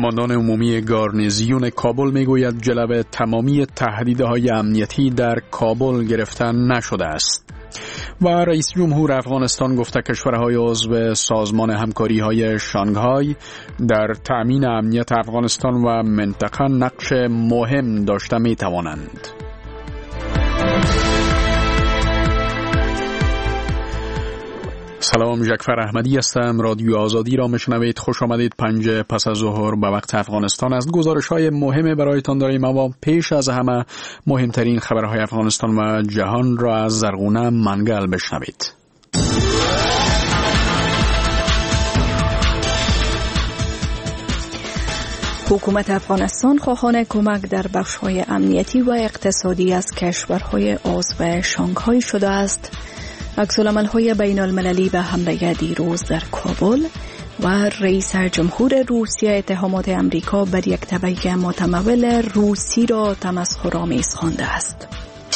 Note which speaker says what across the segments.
Speaker 1: قماندان عمومی گارنیزیون کابل میگوید جلو تمامی تهدیدهای امنیتی در کابل گرفته نشده است. و رئیس جمهور افغانستان گفته کشورهای عضو سازمان همکاری‌های شانگهای در تأمین امنیت افغانستان و منطقه نقش مهم داشته می‌توانند. سلام، جعفر احمدی هستم. رادیو آزادی را میشنوید. خوش آمدید. 5 پس از ظهر به وقت افغانستان است. گزارش‌های مهم برایتان داریم، اما پیش از همه مهمترین خبرهای افغانستان و جهان را از زرغونه منگل بشنوید.
Speaker 2: حکومت افغانستان خواهان کمک در بخش‌های امنیتی و اقتصادی از کشورهای عضو شانگهای شده است. عکس‌العمل‌های بین‌المللی به حمله دیروز در کابل و رئیس جمهور روسیه اتهامات امریکا بر یک تبعیه متمول روسی را تمسخرآمیز خوانده است.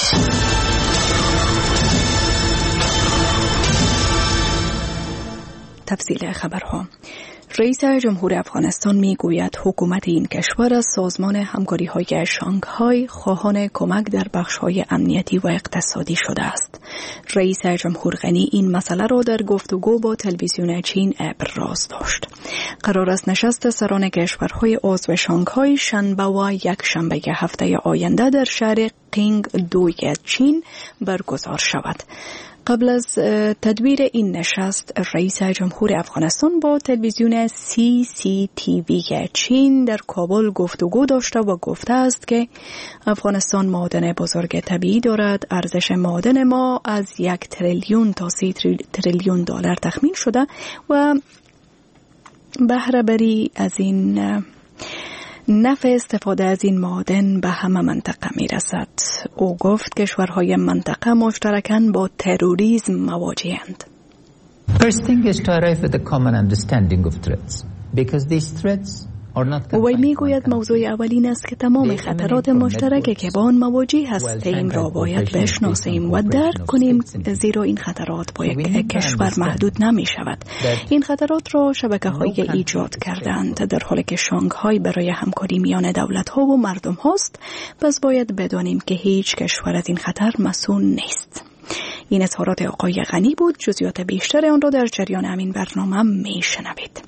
Speaker 2: تفصیل خبرها. رئیس جمهور افغانستان میگوید حکومت این کشور از سازمان همکاری‌های شانگهای خواهان کمک در بخش‌های امنیتی و اقتصادی شده است. رئیس جمهور غنی این مسئله را در گفتگو با تلویزیون چین ابراز داشت. قرار است نشست سران کشورهای عضو شانگهای شنبه و یک شنبه هفته آینده در شهر قینگ دوی چین برگزار شود. قبل از تدبیر این نشست، رئیس جمهور افغانستان با تلویزیون CCTV چین در کابل گفتگو داشته و گفته است که افغانستان معادن بزرگ طبیعی دارد. ارزش معادن ما از 1 تریلیون تا 3 تریلیون دلار تخمین شده و بهره بری از این نفع استفاده از این معادن به همه منطقه می رسد. او گفت کشورهای منطقه مشترکاً با تروریسم مواجه‌اند.
Speaker 3: First thing is to arrive at a common understanding of threats, because these threats
Speaker 2: او میگوید موضوع اولین است که تمام خطرات مشترکی که با آن مواجه هستیم را باید بشناسیم و درک کنیم، زیرا این خطرات با یک کشور محدود نمی شود. این خطرات را شبکه‌های ایجاد کردند، در حالی که شانگهای برای همکاری میان دولت‌ها و مردم هاست. پس باید بدانیم که هیچ کشور از این خطر مسئول نیست. این اظهارات آقای غنی بود. جزئیات بیشتر آن را در جریان همین برنامه میشنوید.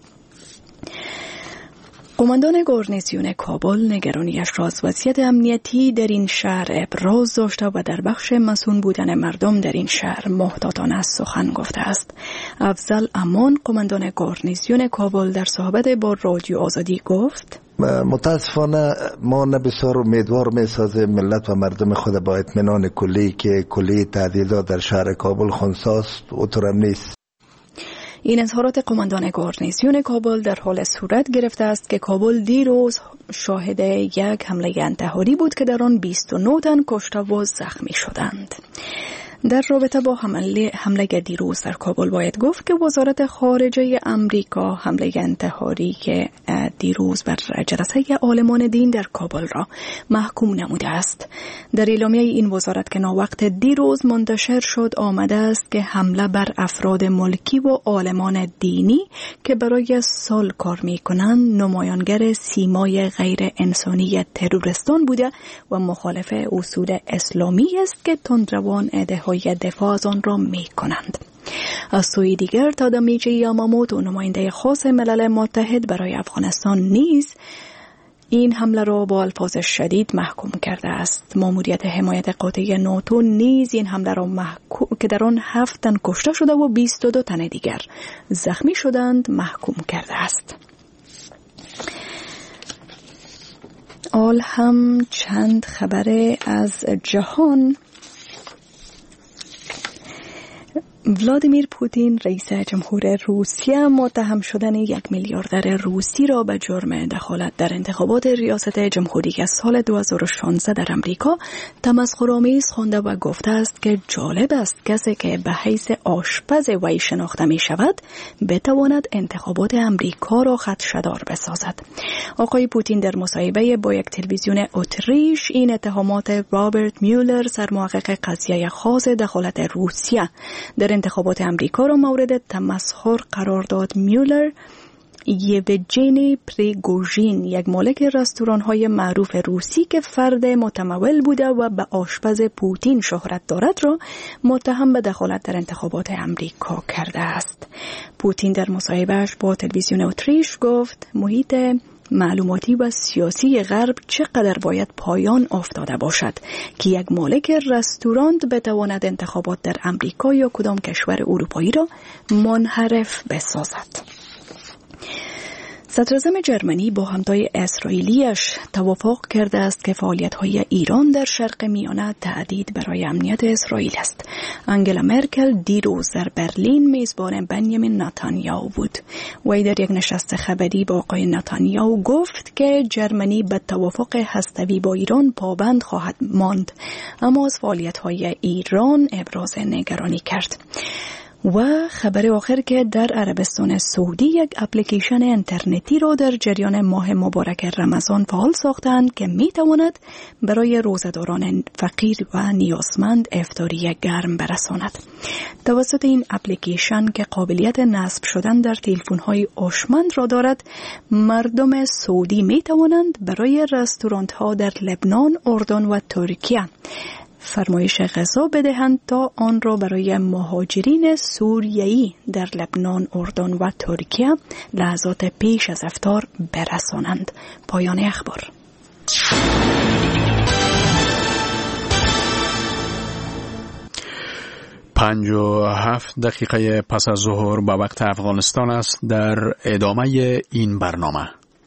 Speaker 2: قماندان گارنیزیون کابل نگرانیش را از وضعیت امنیتی در این شهر ابراز داشته و در بخش مسئول بودن مردم در این شهر محتاطانه سخن گفته است. افضل امان، قماندان گارنیزیون کابل، در صحبت با رادیو آزادی گفت:
Speaker 4: متاسفانه ما بسیار امیدوار می‌سازیم ملت و مردم خود با اطمینان کلی که کلی تهدیدات در شهر کابل خنثی‌است، اونطور نیست.
Speaker 2: این اظهارات قماندان گارنیزیون کابل در حال صورت گرفته است که کابل دیروز شاهد یک حمله انتحاری بود که در آن 29 تن کشته و زخمی شدند. در رابطه با حمله دیروز در کابل باید گفت که وزارت خارجه امریکا حمله انتحاری که دیروز بر جلسه عالمان دین در کابل را محکوم نموده است. در اعلامیه این وزارت که ناوقت دیروز منتشر شد آمده است که حمله بر افراد ملکی و عالمان دینی که برای صلح کار می‌کنند نمایانگر سیمای غیر انسانی تروریستان بوده و مخالف اصول اسلامی است که تندروان ادعای دفاع از آن را می‌کنند. از سوی دیگر تادامیچی یاماموتو، نماینده خاص ملل متحد برای افغانستان، نیز این حمله را با الفاظ شدید محکوم کرده است. ماموریت حمایت قاطع ناتو نیز این حمله را که در آن 7 تن کشته شده و 22 تن دیگر زخمی شدند محکوم کرده است. آل هم چند خبر از جهان. ولادیمیر پوتین رئیس جمهور روسیه متهم شدن 1 میلیاردر روسی را به جرم دخالت در انتخابات ریاست جمهوری سال 2016 در امریکا تمسخرآمیز خوانده و گفته است که جالب است کسی که به حیث آشپز وی شناخته می شود بتواند انتخابات امریکا را خدشه‌دار بسازد. آقای پوتین در مصاحبه با یک تلویزیون اتریش این اتهامات رابرت میولر، سرمحقق قضیه خاص دخالت روسیه در انتخابات امریکا را مورد تمسخر قرار داد. میولر یوجنی پریگوژین، یک مالک رستوران‌های معروف روسی که فرد متمول بوده و به آشپز پوتین شهرت دارد را متهم به دخالت در انتخابات امریکا کرده است. پوتین در مصاحبه‌اش با تلویزیون اتریش گفت محیط معلوماتی و سیاسی غرب چقدر باید پایان افتاده باشد که یک مالک رستوران بتواند انتخابات در امریکا یا کدام کشور اروپایی را منحرف بسازد. صدراعظم جرمنی با همتای اسرائیلیش توافق کرده است که فعالیت‌های ایران در شرق میانه تهدید برای امنیت اسرائیل است. آنگلا مرکل دیروز در برلین میزبان بنیامین نتانیاهو بود. وی در یک نشست خبری با آقای نتانیاهو گفت که جرمنی به توافق هسته‌ای با ایران پابند خواهد ماند، اما از فعالیت‌های ایران ابراز نگرانی کرد. و خبر آخر که در عربستان سعودی یک اپلیکیشن اینترنتی را در جریان ماه مبارک رمضان فعال ساختند که می تواند برای روزه‌داران فقیر و نیازمند افطاری گرم برساند. توسط این اپلیکیشن که قابلیت نصب شدن در تلفن‌های هوشمند را دارد، مردم سعودی می توانند برای رستوران‌ها در لبنان، اردن و ترکیه فرمایش غذا بدهند تا آن را برای مهاجرین سوریه‌ای در لبنان، اردن و ترکیه لحظات پیش از افطار برسانند. پایان اخبار.
Speaker 1: پنج و 7 دقیقه پس از ظهر به وقت افغانستان است. در ادامه این برنامه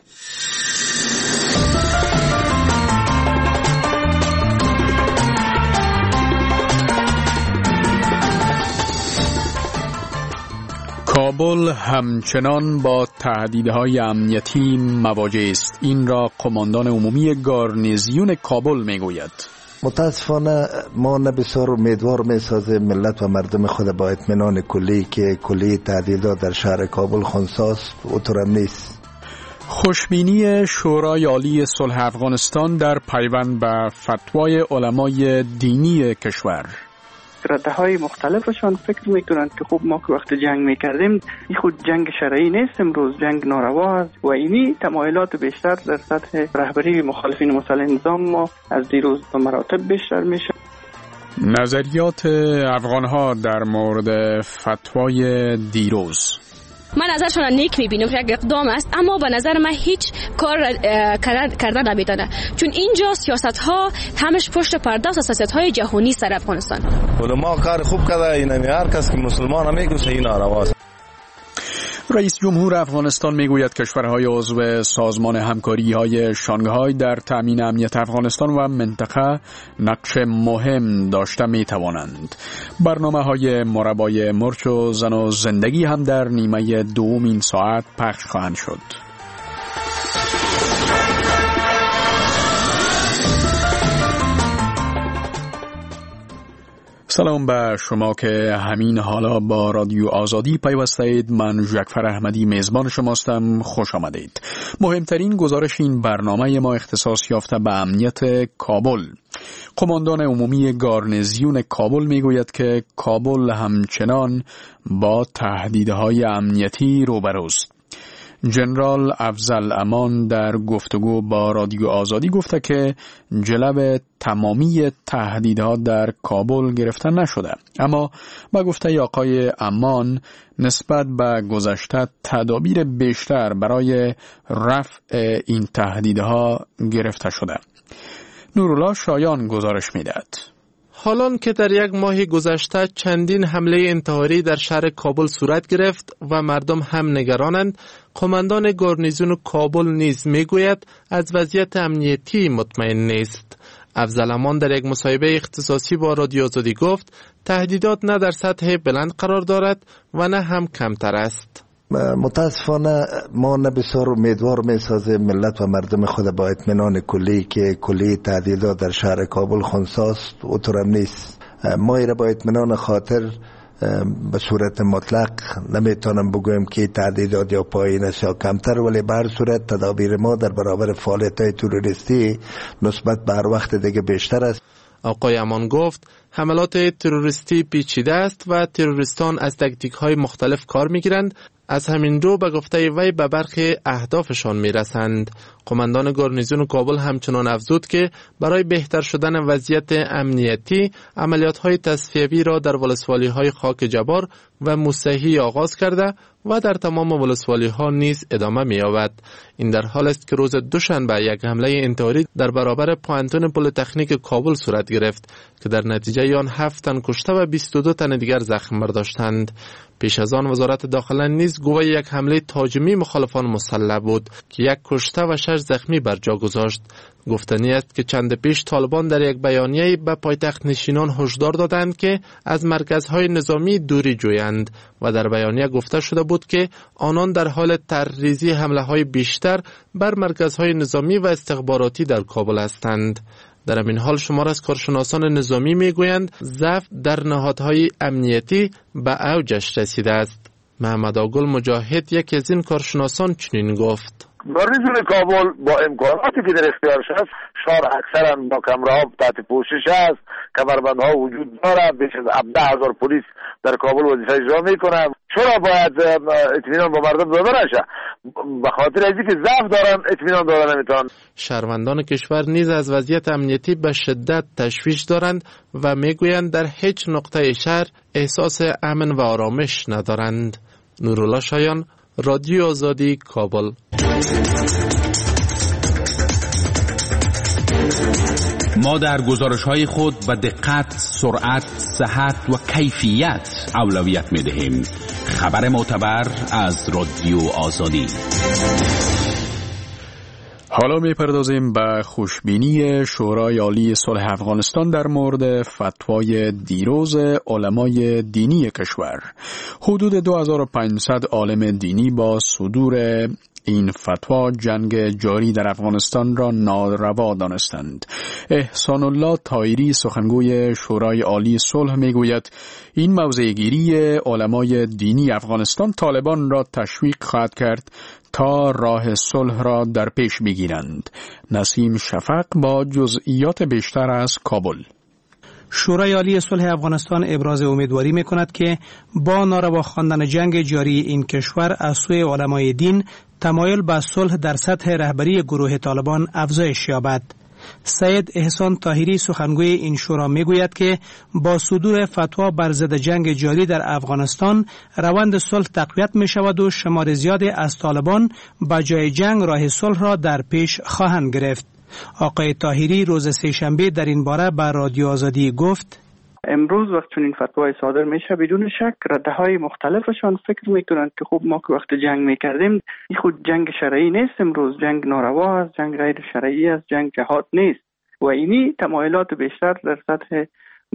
Speaker 1: کابل همچنان با تهدیدهای امنیتی مواجه است. این را قماندان عمومی گارنیزیون کابل میگوید.
Speaker 4: متاسفانه ما بسیار امیدوار میسازه ملت و مردم خود با اطمینان کلی که کلی تهدیدات در شهر کابل خنثیست و طورم نیست.
Speaker 1: خوشبینی شورای عالی صلح افغانستان در پیوند به فتوای علمای دینی کشور.
Speaker 5: رده‌های مختلفشان فکر میکنند که خب ما که وقت جنگ میکردیم این خود جنگ شرعی نیست، امروز جنگ ناروا است و اینی تمایلات بیشتر در سطح رهبری مخالفین مسلح نظام ما از دیروز به مراتب بیشتر میشه.
Speaker 1: نظریات افغانها در مورد فتوای دیروز.
Speaker 6: من نظرشون را نیک میبینم که یک اقدام است، اما به نظر من هیچ کار کردن نمیتونه، چون اینجا سیاست ها همش پشت پرده است، سیاست های جهانی سر افغانستان.
Speaker 7: علما کار خوب کرده، این هر کس که مسلمان میگه این ناروا است.
Speaker 1: رئیس جمهور افغانستان میگوید کشورهای عضو سازمان همکاری‌های شانگهای در تامین امنیت افغانستان و منطقه نقش مهم داشته میتوانند. برنامه‌های مربای مرچ و زن و زندگی هم در نیمه دوم این ساعت پخش خواهند شد. سلام به شما که همین حالا با رادیو آزادی پیوسته اید. من جعفر احمدی میزبان شماستم. خوش آمدید. مهمترین گزارش این برنامه ما اختصاص یافته به امنیت کابل. قماندان عمومی گارنیزیون کابل میگوید که کابل همچنان با تهدیدهای امنیتی روبروست. جنرال افضل امان در گفتگو با رادیو آزادی گفته که جلو تمامی تهدیدها در کابل گرفته نشده، اما با گفته آقای امان نسبت به گذشته تدابیر بیشتر برای رفع این تهدیدها گرفته شده. نورالله شایان گزارش میدهد.
Speaker 8: حالان که در یک ماه گذشته چندین حمله انتحاری در شهر کابل صورت گرفت و مردم هم نگرانند، قماندان گارنیزیون کابل نیز میگوید از وضعیت امنیتی مطمئن نیست. افضل امان در یک مصاحبه اختصاصی با رادیو آزادی گفت تهدیدات نه در سطح بلند قرار دارد و نه هم کمتر است.
Speaker 4: متاسفانه ما بسیار امیدوار میسازه ملت و مردم خود با اطمینان کلی که کلی تهدیدات در شهر کابل خنثیست و طورم نیست. ما ایره با اطمینان خاطر به صورت مطلق نمیتونم بگویم که تهدیدات یا پایین است یا کمتر، ولی به هر صورت تدابیر ما در برابر فعالیت‌های تروریستی نسبت به هر وقت دیگه بیشتر است.
Speaker 8: آقای امان گفت حملات تروریستی پیچیده است و تروریستان از تاکتیک‌های مختلف کار می‌گیرند از همین رو به گفته وی به برخی اهدافشان میرسند. قماندان گارنیزون کابل همچنان افزود که برای بهتر شدن وضعیت امنیتی عملیات‌های تصفیوی را در ولسوالی‌های خاک جبار و موسهی آغاز کرده و در تمام ولسوالی‌ها نیز ادامه می‌یابد. این در حال است که روز دوشنبه یک حمله انتحاری در برابر پوانتون پلی‌تکنیک کابل صورت گرفت که در نتیجه آن 7 تن کشته و 22 تن دیگر زخم برداشتند. پیش از آن وزارت داخله نیز گواه یک حمله تهاجمی مخالفان مسلح بود که یک کشته و 6 زخمی بر جا گذاشت. گفتنی است که چند پیش طالبان در یک بیانیه به پایتخت نشینان هشدار دادند که از مرکزهای نظامی دوری جویند و در بیانیه گفته شده بود که آنان در حال طرحریزی حمله‌های بیشتر بر مرکزهای نظامی و استخباراتی در کابل هستند. در این حال شمار از کارشناسان نظامی میگویند ضعف در نهادهای امنیتی به اوجش رسیده است. محمد آگل مجاهد یکی از این کارشناسان چنین گفت:
Speaker 9: گارنیزون کابل با امکاناتی که در اختیارش است، شهر اکثرا با کمره‌ها تحت پوشش است، کمربندها وجود دارد، بیش از 17,000 پلیس در کابل وظیفه اجرا میکنند. چرا باید اطمینان با مردم داده نشه؟ به خاطر اینکه ضعف دارن اطمینان داده نمیتونن.
Speaker 8: شهروندان کشور نیز از وضعیت امنیتی به شدت تشویش دارند و میگویند در هیچ نقطه شهر احساس امن و آرامش ندارند. نورالله شایان، رادیو آزادی، کابل.
Speaker 10: ما در گزارش‌های خود به دقت، سرعت، صحت و کیفیت اولویت می‌دهیم. خبر معتبر از رادیو آزادی.
Speaker 1: حالا میپردازیم به خوشبینی شورای عالی صلح افغانستان در مورد فتوای دیروز علمای دینی کشور. حدود 2500 عالم دینی با صدور این فتوا جنگ جاری در افغانستان را ناروا دانستند. احسان الله طاهری سخنگوی شورای عالی صلح میگوید این موضع‌گیری علمای دینی افغانستان طالبان را تشویق خواهد کرد تا راه صلح را در پیش بگیرند. نسیم شفق با جزئیات بیشتر از کابل.
Speaker 11: شورای عالی صلح افغانستان ابراز امیدواری می‌کند که با ناروا خواندن جنگ جاری این کشور از سوی علمای دین تمایل به صلح در سطح رهبری گروه طالبان افزایش یابد. سید احسان طاهری سخنگوی این شورا میگوید که با صدور فتوا بر ضد جنگ جاری در افغانستان روند صلح تقویت می شود و شمار زیادی از طالبان با جای جنگ راه صلح را در پیش خواهند گرفت. آقای طاهری روز سه‌شنبه در این باره به رادیو آزادی گفت:
Speaker 5: امروز وقت چون این فتوای صادر میشه بدون شک رده‌های مختلفشان فکر میکنند که خب ما که وقت جنگ میکردیم این خود جنگ شرعی نیست، امروز جنگ ناروا است، جنگ غیر شرعی است، جنگ جهاد نیست و اینی تمایلات بیشتر در سطح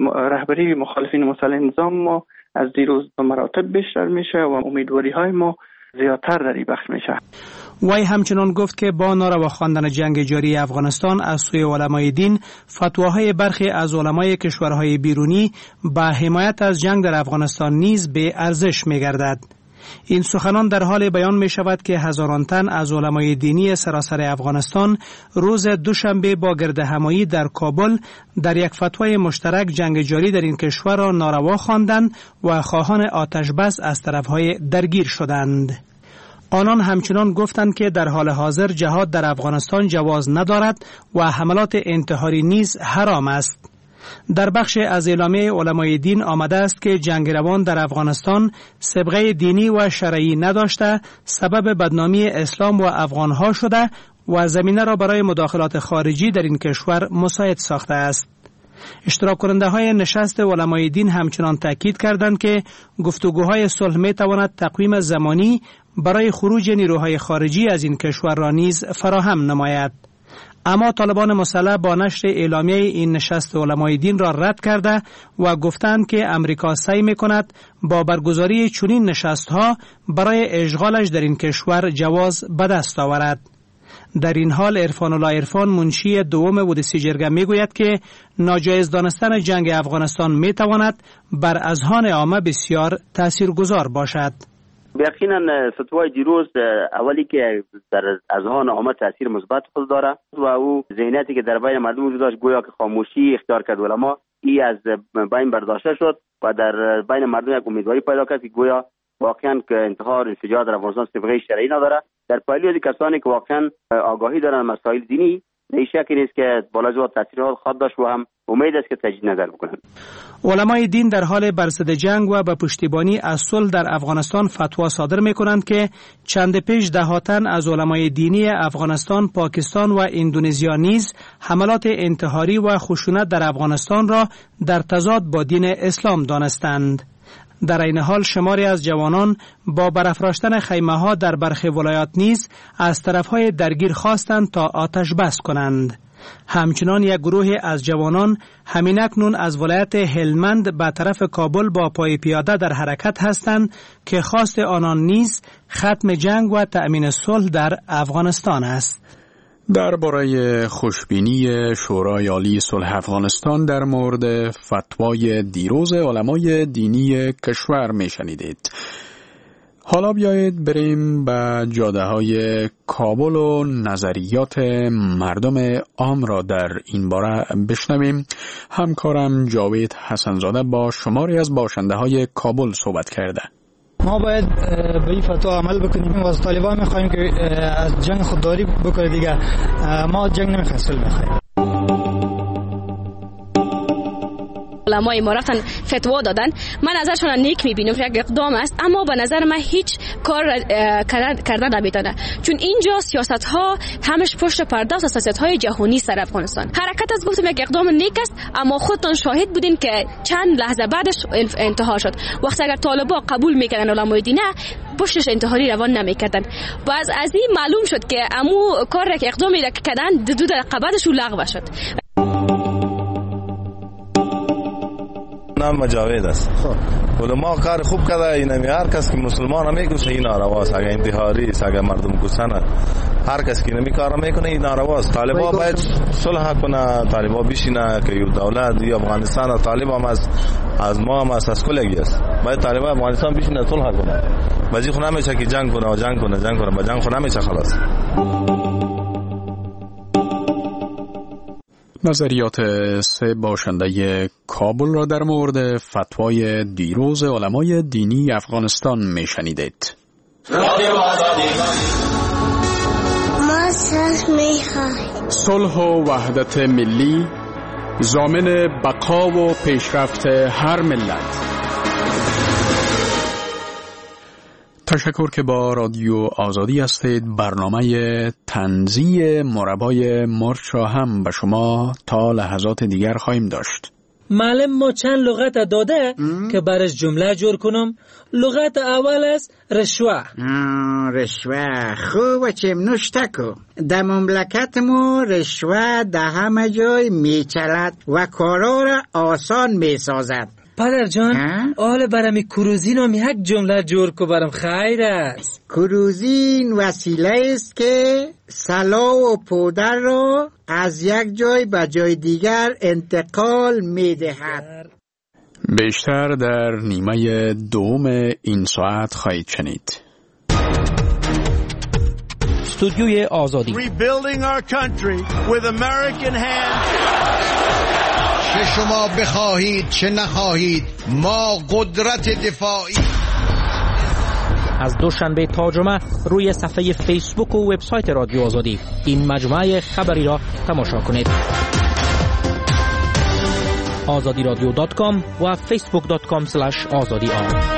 Speaker 5: رهبری مخالفین مسلح نظام ما از دیروز به مراتب بیشتر میشه و امیدواری های ما زیادتر در این بخش میشه.
Speaker 11: وی همچنان گفت که با ناروا خواندن جنگ جاری افغانستان از سوی علمای دین فتواهای برخی از علمای کشورهای بیرونی به حمایت از جنگ در افغانستان نیز به ارزش می‌گردد. این سخنان در حال بیان می شود که هزاران تن از علمای دینی سراسر افغانستان روز دوشنبه با گردهمایی در کابل در یک فتوای مشترک جنگ جاری در این کشور را ناروا خواندند و خواهان آتش بس از طرفهای درگیر شدند. آنان همچنان گفتند که در حال حاضر جهاد در افغانستان جواز ندارد و حملات انتحاری نیز حرام است. در بخش از اعلامیه علمای دین آمده است که جنگ روان در افغانستان سابقه دینی و شرعی نداشته، سبب بدنامی اسلام و افغانها شده و زمینه را برای مداخلات خارجی در این کشور مساعد ساخته است. اشتراک کننده های نشست علمای دین همچنان تاکید کردند که گفتگوهای صلح می تواند تقویم زمانی برای خروج نیروهای خارجی از این کشور را نیز فراهم نماید. اما طالبان مسلح با نشر اعلامیه این نشست علمای دین را رد کرده و گفتند که امریکا سعی می‌کند با برگزاری چنین نشست‌ها برای اشغالش در این کشور جواز به دست آورد. در این حال عرفان الله عرفان منشی دوم اودسی جرگه میگوید که ناجایز دانستن جنگ افغانستان میتواند بر اذهان عامه بسیار تاثیرگذار باشد.
Speaker 12: یقینا فتوای دیروز اولی که در اذهان عامه تاثیر مثبت خود داره و او ذهنیتی که در بین مردم وجود داشت گویا که خاموشی اختیار کرد علما ای از بین برداشته شد و در بین مردم یک امیدواری پیدا کرد که گویا واقعا که انتحار انفجار در افغانستان سابقه شرعی نداره. در پهلو از کسانی که واقعا آگاهی دارن مسائل دینی، شکی نیست که بالاجواد تاثیرات خود داشت و هم امید است که تجدید نظر بکنند.
Speaker 11: علمای دین در حال برصد جنگ و به پشتیبانی از صلح در افغانستان فتوا صادر می کنند که چند پیش دهاتن از علمای دینی افغانستان، پاکستان و اندونزیا نیز حملات انتحاری و خشونت در افغانستان را در تضاد با دین اسلام دانستند. در این حال شماری از جوانان با برافراشتن خیمه‌ها در برخی ولایات نیز از طرف‌های درگیر خواستند تا آتش بس کنند. همچنان یک گروه از جوانان همین اکنون از ولایت هلمند به طرف کابل با پای پیاده در حرکت هستند که خواست آنان نیز ختم جنگ و تأمین صلح در افغانستان است.
Speaker 1: درباره خوشبینی شورای عالی صلح افغانستان در مورد فتوای دیروز علمای دینی کشور میشنیدید. حالا بیایید بریم به جاده های کابل و نظریات مردم عام را در این باره بشنویم. همکارم جاوید حسنزاده با شماری از باشنده های کابل صحبت کرده.
Speaker 13: ما باید به این فتوا عمل بکنیم و از طالبان میخوایم که از جنگ خودداری بکنه دیگه. ما جنگ نمیخوایم، صلح میخوایم.
Speaker 6: علمای ما رفتن فتوا دادن، من نظرشون نیک میبینم، یک اقدام است، اما به نظر من هیچ کار کردن نمیتونه، چون اینجا سیاست ها همش پشت پرده است، سیاست های جهانی سر افغانستان. حرکت از گفتم یک اقدام نیک است، اما خودتون شاهد بودین که چند لحظه بعدش انتحار شد. وقتی اگر طالبان قبول میکردن علمای دینه، پشتش انتحاری روان نمیکردن. باز از این معلوم شد که امو کار که اقدامی را کردن دو رقابتش لغو شد.
Speaker 7: نام مجاوید است. علما کار خوب کرده. این هر کس که مسلمان نمیگوشه این نارواست، اگه انتحاری است، اگه مردم کشتن، هر کس که نمی کار میکنه این نارواست. طالبان باید صلح کنه، طالبان بشینه که یو دولت یا افغانستان، طالبان از ما هم از کلگی است. باید طالبان افغانستان بشینه صلح کنه. بازی خو نمیشه که جنگ کنه و جنگ کنه، با جنگ خو نمیشه خلاص.
Speaker 1: نظریات سه باشنده کابل را در مورد فتوای دیروز علمای دینی افغانستان میشنیدید.
Speaker 14: ما صلح میخواهیم.
Speaker 1: صلح و وحدت ملی ضامن بقا و پیشرفت هر ملت. تشکر که با رادیو آزادی هستید. برنامه طنزی مربای مرچ را هم به شما تا لحظات دیگر خواهیم داشت.
Speaker 15: معلم ما چند لغت داده که برش جمله جور کنم. لغت اول است رشوه.
Speaker 16: رشوه خوب چیم نشتکو. در مملکت ما رشوه در همه جای میچلد و کارا را آسان میسازد.
Speaker 15: پدر جان آل برمی کروزین هم یک جمله جور کو برم خیر است.
Speaker 16: کروزین وسیله است که سلا و پودر را از یک جای به جای دیگر انتقال می دهد.
Speaker 1: بیشتر در نیمه دوم این ساعت خواهید شنید.
Speaker 17: استودیوی آزادی.
Speaker 18: Rebuilding our country with American hands.
Speaker 19: چه شما بخواهید چه نخواهید ما قدرت دفاعی.
Speaker 17: از دوشنبه تا جمعه روی صفحه فیسبوک و وبسایت رادیو آزادی این مجموعه خبری را تماشا کنید. azadiradio.com و facebook.com/azadi.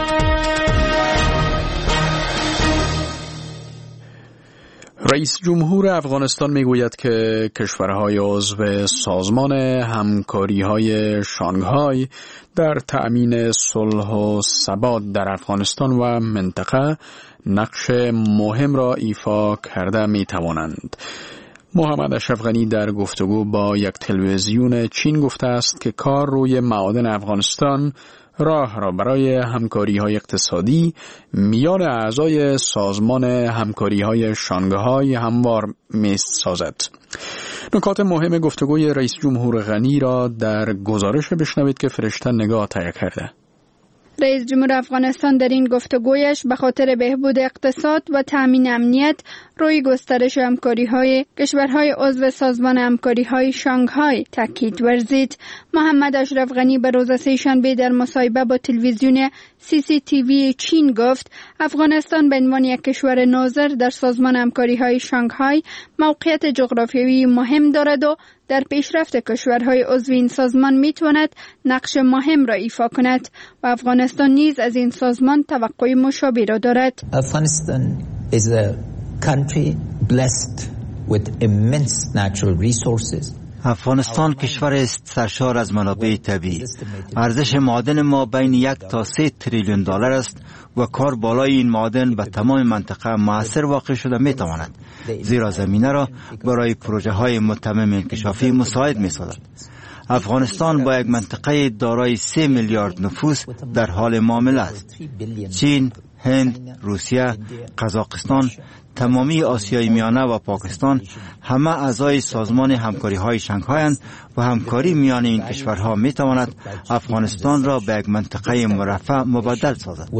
Speaker 1: رئیس جمهور افغانستان میگوید که کشورهای عضو سازمان همکاری‌های شانگهای در تأمین صلح و ثبات در افغانستان و منطقه نقش مهم را ایفا کرده می‌توانند. محمد اشرف غنی در گفتگو با یک تلویزیون چین گفته است که کار روی معادن افغانستان راه را برای همکاری‌های اقتصادی میان اعضای سازمان همکاری‌های شانگهای هموار می‌سازد. نکات مهم گفتگوی رئیس جمهور غنی را در گزارش بشنوید که فرشته نگاه تهیه کرده.
Speaker 20: رئیس جمهور افغانستان در این گفتگویش به خاطر بهبود اقتصاد و تامین امنیت روی گسترش همکاری‌های کشورهای عضو سازمان همکاری‌های شانگهای تاکید ورزید. محمد اشرف غنی به روز سه‌شنبه در مصاحبه با تلویزیون CCTV چین گفت افغانستان به عنوان یک کشور ناظر در سازمان همکاری‌های شانگهای موقعیت جغرافیایی مهم دارد و در پیشرفت کشورهای عضو این سازمان میتواند نقش مهم را ایفا کند و افغانستان نیز از این سازمان توقع مشابه را دارد.
Speaker 3: Afghanistan is a country blessed with immense natural resources.
Speaker 21: افغانستان کشور است سرشار از منابع طبیعی. ارزش معادن ما بین 1 تا 3 تریلیون دلار است و کار بالای این معادن به تمام منطقه مؤثر واقع شده می تواند، زیرا زمینه را برای پروژه های متمم انکشافی مساعد می سازد. افغانستان با یک منطقه دارای 3 میلیارد نفوس در حال معامله است. چین، هند، روسیه، قزاقستان، تمامی آسیای میانه و پاکستان همه اعضای سازمان همکاری‌های شانگهای و همکاری میان این کشورها میتواند افغانستان را به یک منطقه مرفه مبدل سازد.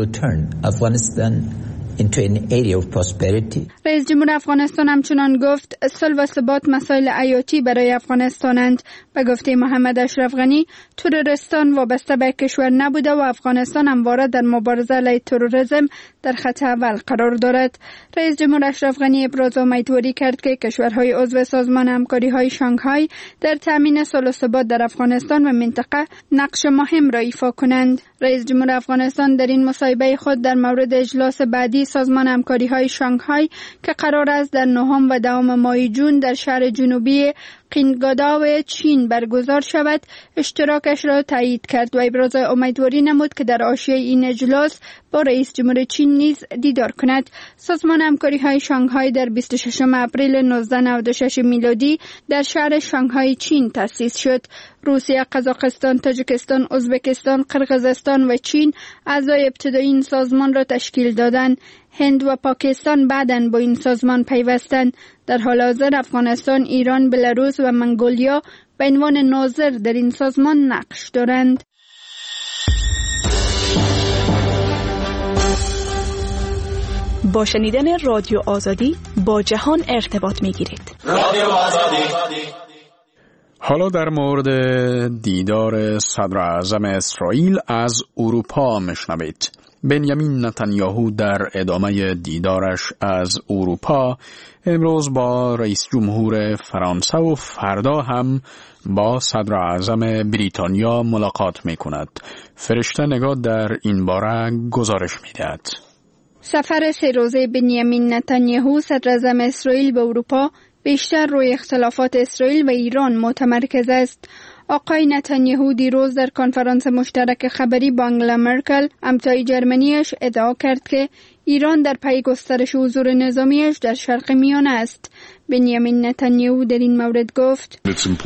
Speaker 20: رئیس جمهور افغانستان همچنان گفت صلح و ثبات مسائل حیاتی برای افغانستانند. به گفته محمد اشرف غنی تروریستان وابسته به کشور نبوده و افغانستان همواره در مبارزه علیه تروریسم در خط اول قرار دارد. رئیس جمهور اشرف غنی ابراز امیدواری کرد که کشورهای عضو سازمان همکاری‌های شانگهای در تامین صلح و ثبات در افغانستان و منطقه نقش مهم را ایفا کنند. رئیس جمهور افغانستان در این مصاحبه خود در مورد اجلاس بعدی سازمان همکاری‌های شانگهای که قرار است در 9 و 10 ماه جون در شهر جنوبی قینگاداو چین برگزار شود اشتراکش را تایید کرد و ابراز امیدواری نمود که در حاشیه این اجلاس با رئیس جمهور چین نیز دیدار کند. سازمان همکاری‌های شانگهای در 26 اپریل 1996 میلادی در شهر شانگهای چین تأسیس شد. روسیه، قزاقستان، تاجیکستان، ازبکستان، قرقیزستان و چین اعضای ابتدایی این سازمان را تشکیل دادند. هند و پاکستان بعداً با این سازمان پیوستند. در حال حاضر افغانستان، ایران، بلاروس و منگولیا به عنوان ناظر در این سازمان نقش دارند.
Speaker 2: با شنیدن رادیو آزادی با جهان ارتباط می‌گیرید.
Speaker 1: رادیو آزادی. حالا در مورد دیدار صدر اعظم اسرائیل از اروپا میشنوید. بنیامین نتانیاهو در ادامه دیدارش از اروپا امروز با رئیس جمهور فرانسه و فردا هم با صدر اعظم بریتانیا ملاقات میکند. فرشته نگاه در این باره گزارش میدهد.
Speaker 20: سفر 3 روزه بنیامین نتانیاهو صدر اعظم اسرائیل به اروپا بیشتر روی اختلافات اسرائیل و ایران متمرکز است. آقای نتانیاهو دیروز در کنفرانس مشترک خبری با آنگلا مرکل همتای جرمنیش ادعا کرد که ایران در پی گسترش حضور نظامیش در شرق میانه است. بنیامین نتانیاهو در این مورد گفت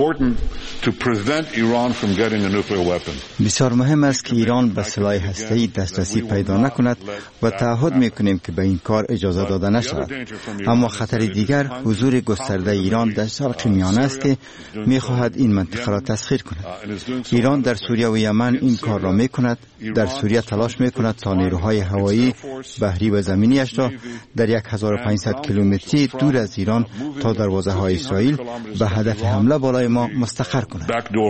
Speaker 21: بسیار مهم است که ایران به سلاح هسته‌ای دسترسی پیدا نکند و تعهد میکنیم که به این کار اجازه داده نشود. اما خطر دیگر حضور گسترده ایران در شرق میانه است که میخواهد این منطقه را تسخیر کند. ایران در سوریه و یمن این کار را میکند. در سوریه تلاش میکند تا نیروهای هوایی، بحری و زمینیش را در 1500 کیلومتری دور از ایران تا دروازه های اسرائیل به هدف حمله بالای ما مستقر کند.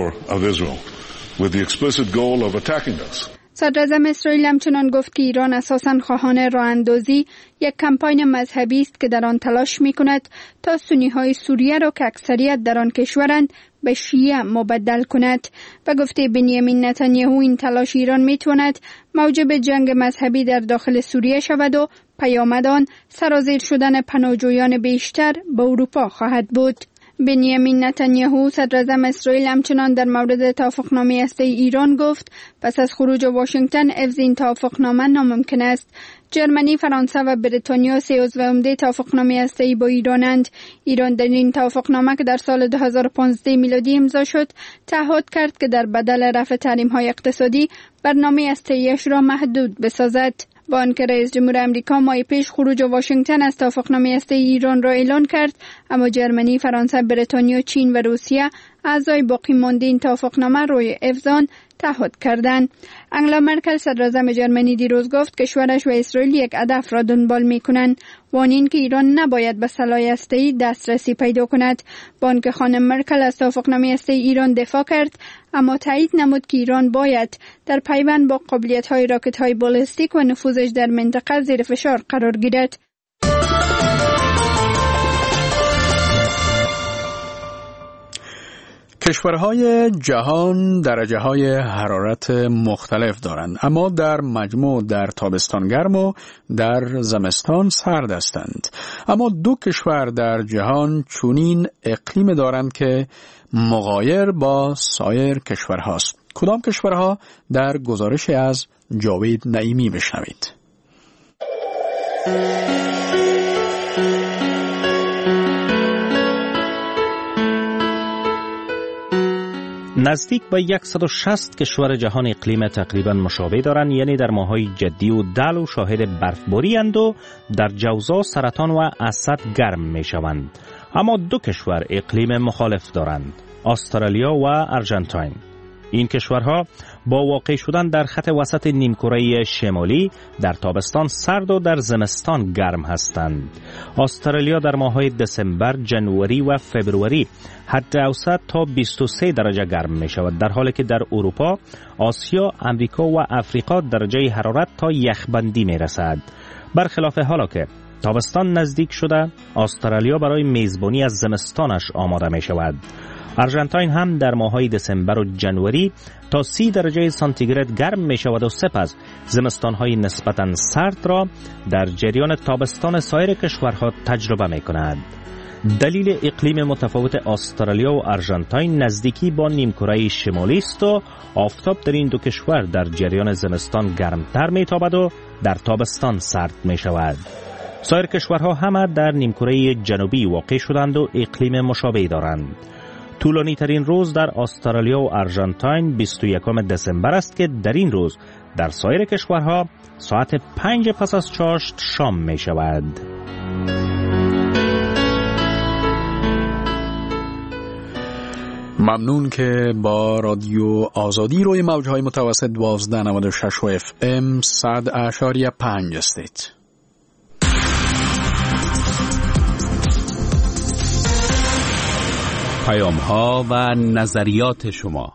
Speaker 20: صدر اعظم اسرائیل همچنان گفت که ایران اساساً خواهان راه اندازی یک کمپاین مذهبی است که در آن تلاش می‌کند تا سنی‌های سوریه را که اکثریت در آن کشورند به شیعه مبدل کند. و گفته بنیامین نتانیاهو این تلاش ایران می‌تواند موجب جنگ مذهبی در داخل سوریه شود و پیامد آن سرازیر شدن پناهجویان بیشتر به اروپا خواهد بود. بنیامین نتانیاهو صدر اعظم اسرائیل همچنان در مورد توافقنامه هسته‌ای ایران گفت پس از خروج واشنگتن حفظ این توافقنامه ناممکن است. جرمنی، فرانسه و بریتانیا 3 عضو عمده توافقنامه هسته‌ای با ایرانند. ایران در این توافقنامه که در سال 2015 میلادی امضا شد تعهد کرد که در بدل رفع تحریم‌های اقتصادی برنامه هسته‌ایش را محدود بسازد. با آنکه رئیس جمهور امریکا ماه پیش خروج واشنگتن از توافقنامه هسته‌ای ایران را اعلان کرد، اما جرمنی، فرانسه، بریتانیا، چین و روسیه اعضای باقی مانده این توافقنامه روی افزان تعهد کردند. انگلا مرکل صدراعظم جرمنی دیروز گفت کشورش و اسرائیل یک هدف را دنبال می‌کنند و آن این که ایران نباید به سلاح هسته‌ای دسترسی پیدا کند. با آنکه خانم مرکل از توافقنامه هسته‌ای ایران دفاع کرد، اما تایید نمود که ایران باید در پیوند با قابلیت‌های راکت‌های بالستیک و نفوذش در منطقه زیر فشار قرار گیرد.
Speaker 1: کشورهای جهان درجه‌های حرارت مختلف دارند، اما در مجموع در تابستان گرم و در زمستان سرد هستند. اما دو کشور در جهان چنین اقلیم دارند که مغایر با سایر کشورهاست. کدام کشورها؟ در گزارش از جاوید نعیمی بشنوید.
Speaker 17: نزدیک به 160 کشور جهان اقلیم تقریبا مشابه دارند، یعنی در ماهای جدی و دلو شاهد برفباری اند و در جوزا سرطان و اسد گرم می شوند. اما دو کشور اقلیم مخالف دارند، استرالیا و آرژانتین. این کشورها با واقع شدن در خط وسط نیمکره شمالی در تابستان سرد و در زمستان گرم هستند. استرالیا در ماه‌های دسامبر، ژانویه و فوریه حد اوسط تا 23 درجه گرم می شود، در حالی که در اروپا، آسیا، امریکا و افریقا درجه حرارت تا یخبندی می رسد. برخلاف حالا که تابستان نزدیک شده، استرالیا برای میزبانی از زمستانش آماده می شود. آرژانتین هم در ماه‌های دسامبر و ژانویه تا 30 درجه سانتیگراد گرم می شود و سپس زمستان‌های نسبتاً سرد را در جریان تابستان سایر کشورها تجربه می کند. دلیل اقلیم متفاوت استرالیا و آرژانتین نزدیکی با نیمکره شمالی است و آفتاب در این دو کشور در جریان زمستان گرمتر می تابد و در تابستان سرد می شود. سایر کشورها همه در نیمکره جنوبی واقع شدند و اقلیم مشابهی دارند. طولانی ترین روز در استرالیا و آرژانتین 21 دسامبر است که در این روز در سایر کشورها ساعت 5 پس از چاشت شام می شود.
Speaker 1: ممنون که با رادیو آزادی روی موجهای متوسط 1296 و FM 100.5 هستید.
Speaker 10: پیام‌ها و نظریات شما.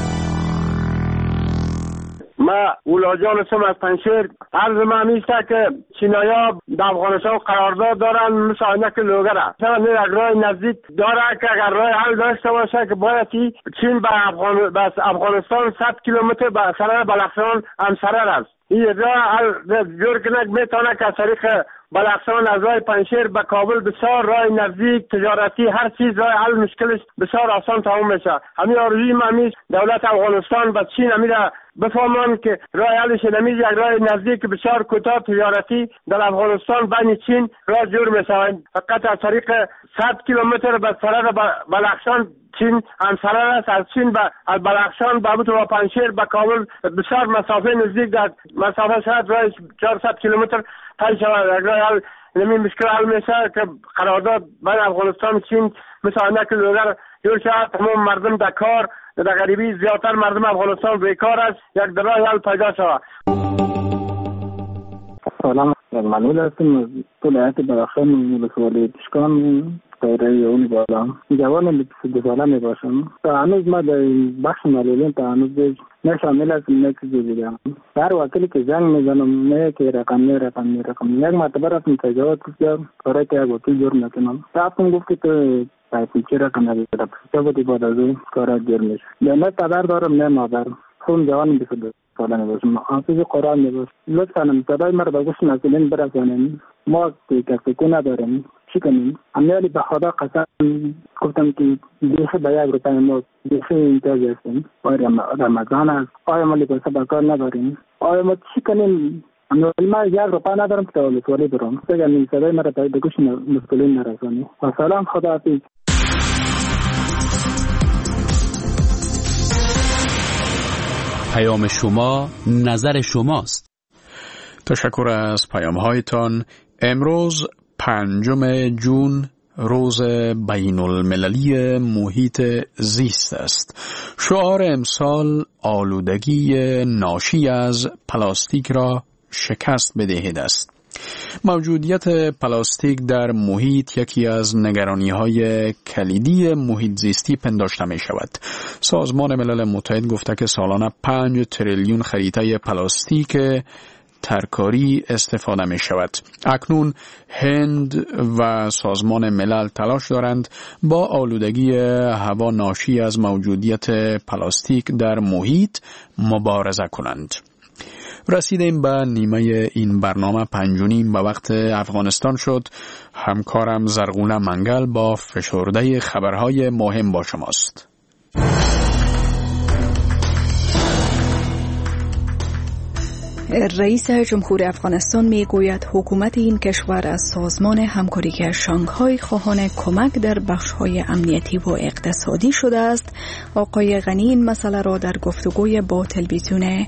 Speaker 4: ما اولاجان اسم از پنشیر عرض من میسته که چینایا در افغانستان قرارداد دارن مثل اینک لوگره مثلا یک راه نزدیک داره که اگر راه حل داشته باشه که باید چین به افغانستان 100 کیلومتر به سرحد بلخشان همسرر است. این راه حل جور کنک میتونه که از طریق بلخشان از راه پنشیر به کابل بسیار راه نزدیک تجارتی هر چیز راه حل مشکلش بسیار آسان تمام میشه. همین آرزوی من دولت افغانستان و چین همیشه بفهمن که راه حلش نمیشه یک راه نزدیک بسیار کوتاه تجارتی در افغانستان بین چین راه جور میشه. فقط از طریق 100 کیلومتر به سرحد بلخشان چین همسرر است. از چین به بلخشان به پنشیر به کابل بسیار مسافه نزدیک در مسافه شاید راه 400 کیلومتر طی شود. راه نمی مشکل حل میشه که قرارداد بین افغانستان چین مثل اینک لوگر جور شود. تمام مردم در کار در غریبی زیادتر مردم افغانستان بیکار است. یک راه حل پیدا شود.
Speaker 22: سلام، منول هستم. طول حیات بلخشان ولسوالی تشکان دایره اولی بالا. جوان 22 ساله می باشم. تا هنوز ما در بخش معلولین تا هنوز نه شامل هستم نه چیزی دیدم. هر وقتی که زنگ میزنم نه که رقم یک مرتبه رفتم تجاوز کردم کاری که وکیل جور نکنم. رفتم گفت که تو پیچه رقم نداری. چه بودی بعد از اون کارا جور میشه. نه پدر دارم نه مادر. خون جوان 22 ساله می باشم. حافظ قرآن می باشم. لطفاً صدای مرا به گوش مسئولین برسانید. ما کسی کو نداریم. چی کنیم؟ امیالی به خدا قسم گفتم که بیخی به 1 روپای ما بیخی امتیاز هستیم. رمضان است. آیا ما لباسه به کار نداریم؟ آیا ما چی کنیم؟ امیالی ما 1 روپای ندارم که ولسوالی برم. سگه این صدای مرا به گوش مسئولین نرسانی. و سلام، خدا حافظ.
Speaker 10: پیام شما نظر شماست.
Speaker 1: تشکر از پیام‌هایتان. امروز 5 جون روز بین المللی محیط زیست است. شعار امسال آلودگی ناشی از پلاستیک را شکست بدهید است. موجودیت پلاستیک در محیط یکی از نگرانی‌های کلیدی محیط زیستی پنداشته می شود. سازمان ملل متحد گفته که سالانه 5 تریلیون خریطه پلاستیک ترکاری استفاده می شود. اکنون هند و سازمان ملل تلاش دارند با آلودگی هوا ناشی از موجودیت پلاستیک در محیط مبارزه کنند. رسیدیم به نیمه این برنامه 5:30 به وقت افغانستان شد. همکارم زرغونه منگل با فشرده خبرهای مهم با شماست.
Speaker 2: رئیس جمهور افغانستان می گوید حکومت این کشور از سازمان همکاری شانگهای خواهان کمک در بخش‌های امنیتی و اقتصادی شده است. آقای غنی این مسئله را در گفتگوی با تلویزیون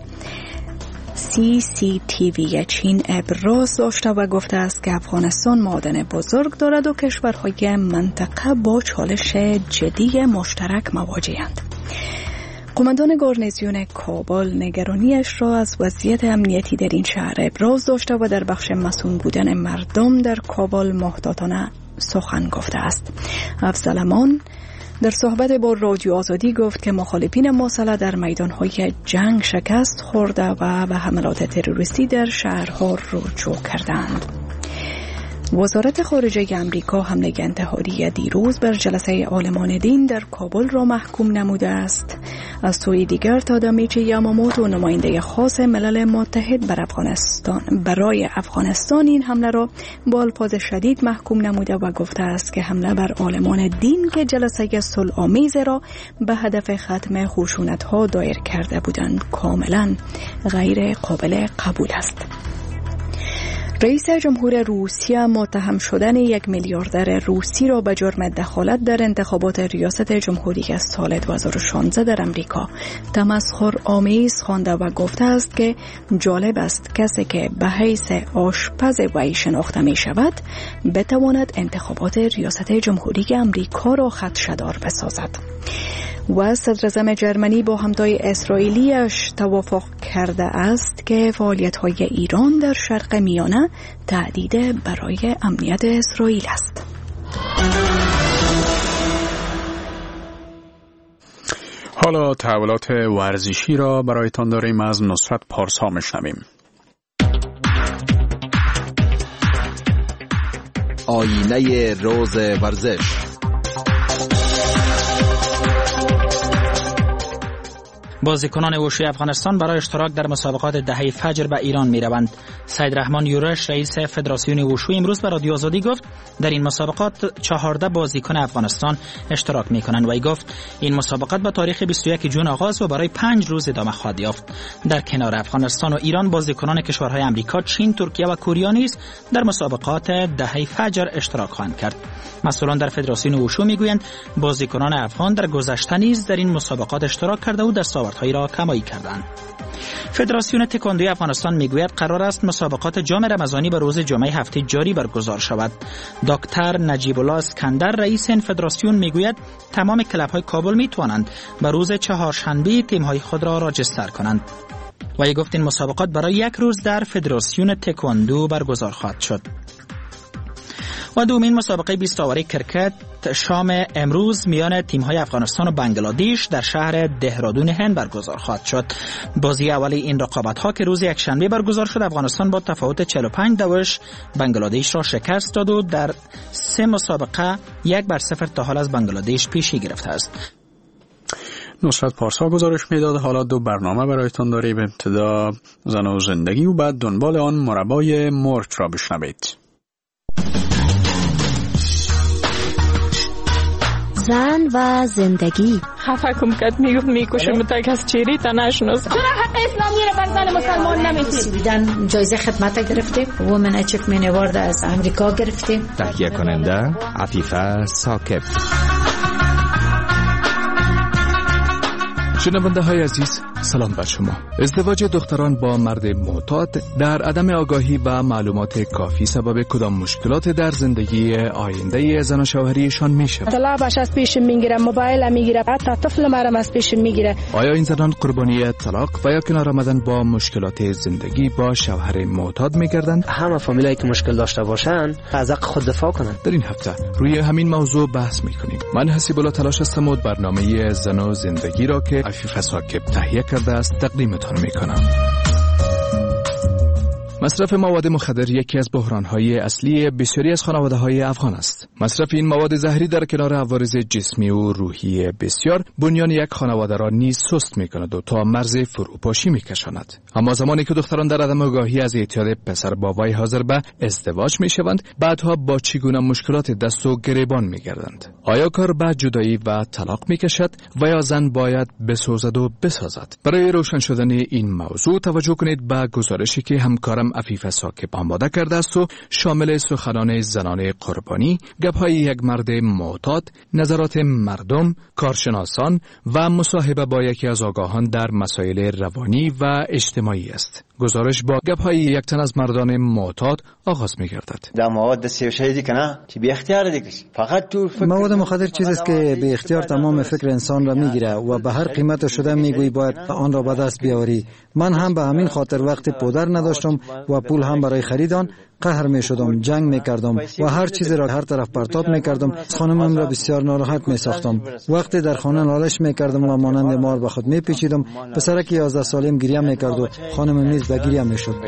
Speaker 2: CCTV چین ابراز داشته و گفته است که افغانستان معادن بزرگ دارد و کشورهای منطقه با چالش جدی مشترک مواجه‌اند. قماندان گارنیزیون کابل نگرانیش را از وضعیت امنیتی در این شهر ابراز داشته و در بخش مسئول بودن مردم در کابل محتاطانه سخن گفته است. افضل امان در صحبت با رادیو آزادی گفت که مخالفین مسلح در میدانهای جنگ شکست خورده و به حملات تروریستی در شهرها رجوع کردند. وزارت خارجه امریکا حمله انتحاری دیروز بر جلسه عالمان دین در کابل را محکوم نموده است. از سوی دیگر تادامیچی یاماموتو نماینده خاص ملل متحد برای افغانستان این حمله را با الفاظ شدید محکوم نموده و گفته است که حمله بر عالمان دین که جلسه صلح‌آمیز را به هدف ختم خشونت‌ها دایر کرده بودند کاملا غیر قابل قبول است. رئیس جمهور روسیه متهم شدن 1 میلیاردر روسی را به جرم دخالت در انتخابات ریاست جمهوری از سال 2016 در امریکا تمسخرآمیز خوانده و گفته است که جالب است کسی که به حیث آشپز وی شناخته می شود بتواند انتخابات ریاست جمهوری امریکا را خدشه‌دار بسازد. و صدراعظم جرمنی با همتای اسرائیلیش توافق کرده است که فعالیت‌های ایران در شرق میانه تهدید برای امنیت اسرائیل است.
Speaker 1: حالا تحولات ورزشی را برایتان داریم. از نصرت پارسا میشنویم.
Speaker 8: آینه روز ورزش.
Speaker 9: بازیکنان وشوی افغانستان برای اشتراک در مسابقات دهه فجر به ایران می روند. سید رحمان یورش رئیس فدراسیون وشو امروز به رادیو آزادی گفت در این مسابقات 14 بازیکن افغانستان اشتراک می کنند و ای گفت این مسابقات با تاریخ 21 جون آغاز و برای 5 روز ادامه خواهد یافت. در کنار افغانستان و ایران بازیکنان کشورهای آمریکا، چین، ترکیه و کره نیز در مسابقات دهه فجر اشتراک خواهند کرد. مسئولان در فدراسیون وشو میگویند بازیکنان افغان در گذشته نیز در این مسابقات اشتراک کرده و دستاوردهایی را کمایی کردند. فدراسیون تکواندوی افغانستان میگوید قرار است مسابقات جام رمضانی به روز جمعه هفته جاری برگزار شود. دکتر نجیب الله اسکندر رئیس این فدراسیون میگوید تمام کلب‌های کابل میتوانند به روز چهارشنبه تیم‌های خود را راجستر کنند. و گفت این مسابقات برای 1 روز در فدراسیون تکواندو برگزار خواهد شد. و دومین مسابقه 20 اوور کرکت شام امروز میان تیم‌های افغانستان و بنگلادیش در شهر دهرادون هند برگزار خواهد شد. بازی اولی این رقابت‌ها که روز یکشنبه برگزار شد، افغانستان با تفاوت 45 دوش بنگلادیش را شکست داد و در 3 مسابقه 1-0 تا حال از بنگلادیش پیشی گرفته است.
Speaker 1: نصرت پارسا گزارش میداد. حالا 2 برنامه برایتان داریم. ابتدا زن و زندگی و بعد دنبال آن مربای مرچ را بشنوید.
Speaker 23: زن و زندگی.
Speaker 24: خفه کم کد میکشم تا کس چیری تا نشناس.
Speaker 23: چرا حق اسلامی رو بر زن مسلمان نمیدید؟ جایزه خدمت گرفتیم. وومن اچیومنت اوارد از امریکا گرفتیم.
Speaker 25: تهیه کننده عفیفه ساکب.
Speaker 5: شنونده های عزیز، سلام بر شما. ازدواج دختران با مرد معتاد در عدم آگاهی و معلومات کافی سبب کدام مشکلات در زندگی آینده زن و شوهریشان می شود؟
Speaker 11: طلاقش از پیش میگیره، موبایل میگیره، حتی طفل مرم از پیش میگیره.
Speaker 5: آیا این زنان قربانی طلاق و یا کنار آمدن با مشکلات زندگی با شوهر معتاد میگردند؟
Speaker 12: همه فامیلایی که مشکل داشته باشن از حق خود دفاع کنند.
Speaker 5: در این هفته روی همین موضوع بحث میکنیم. من حسیب الله تلاش هستم و برنامه زن و زندگی را که عفیف ساکب تهیه کرده است تقدیمتان میکنم. مصرف مواد مخدر یکی از بحران‌های اصلی بسیاری از خانواده‌های افغان است. مصرف این مواد زهری در کنار عوارض جسمی و روحی بسیار بنیان یک خانواده را نیز سست می‌کند و تا مرز فروپاشی می‌کشاند. اما زمانی که دختران در عدم آگاهی از اعتیاد پسر با وی حاضر به ازدواج می‌شوند، بعدها با چگونه مشکلات دست و گریبان می‌گردند. آیا کار به جدایی و طلاق می‌کشد و یا زن باید بسوزد و بسازد؟ برای روشن شدن این موضوع توجه کنید به گزارشی که همکارم عفیف ساکب آماده کرده است و شامل سخنان زنان قربانی، گپ‌های یک مرد معتاد، نظرات مردم، کارشناسان و مصاحبه با یکی از آگاهان در مسائل روانی و اجتماعی است. گزارش با گپ‌های یک تن از مردان معتاد آغاز می‌گردد.
Speaker 13: دا مواد سیاسی کنه که بی اختیار دیگه فقط تو
Speaker 25: مواد مخدر چیزی است که به اختیار تمام فکر انسان را میگیره و به هر قیمت شده میگویی باید آن را به دست بیاوری. من هم به همین خاطر وقتی پدر نداشتم و پول هم برای خرید آن قهر می شدم، جنگ می کردم و هر چیزی را هر طرف پرتاب می کردم. خانمم را بسیار ناراحت می ساختم. وقتی در خانه نالش می کردم و مانند مار به خود می پیچیدم، پسرک 11 سالم گریه می کرد و خانم نیز به گریه می شد.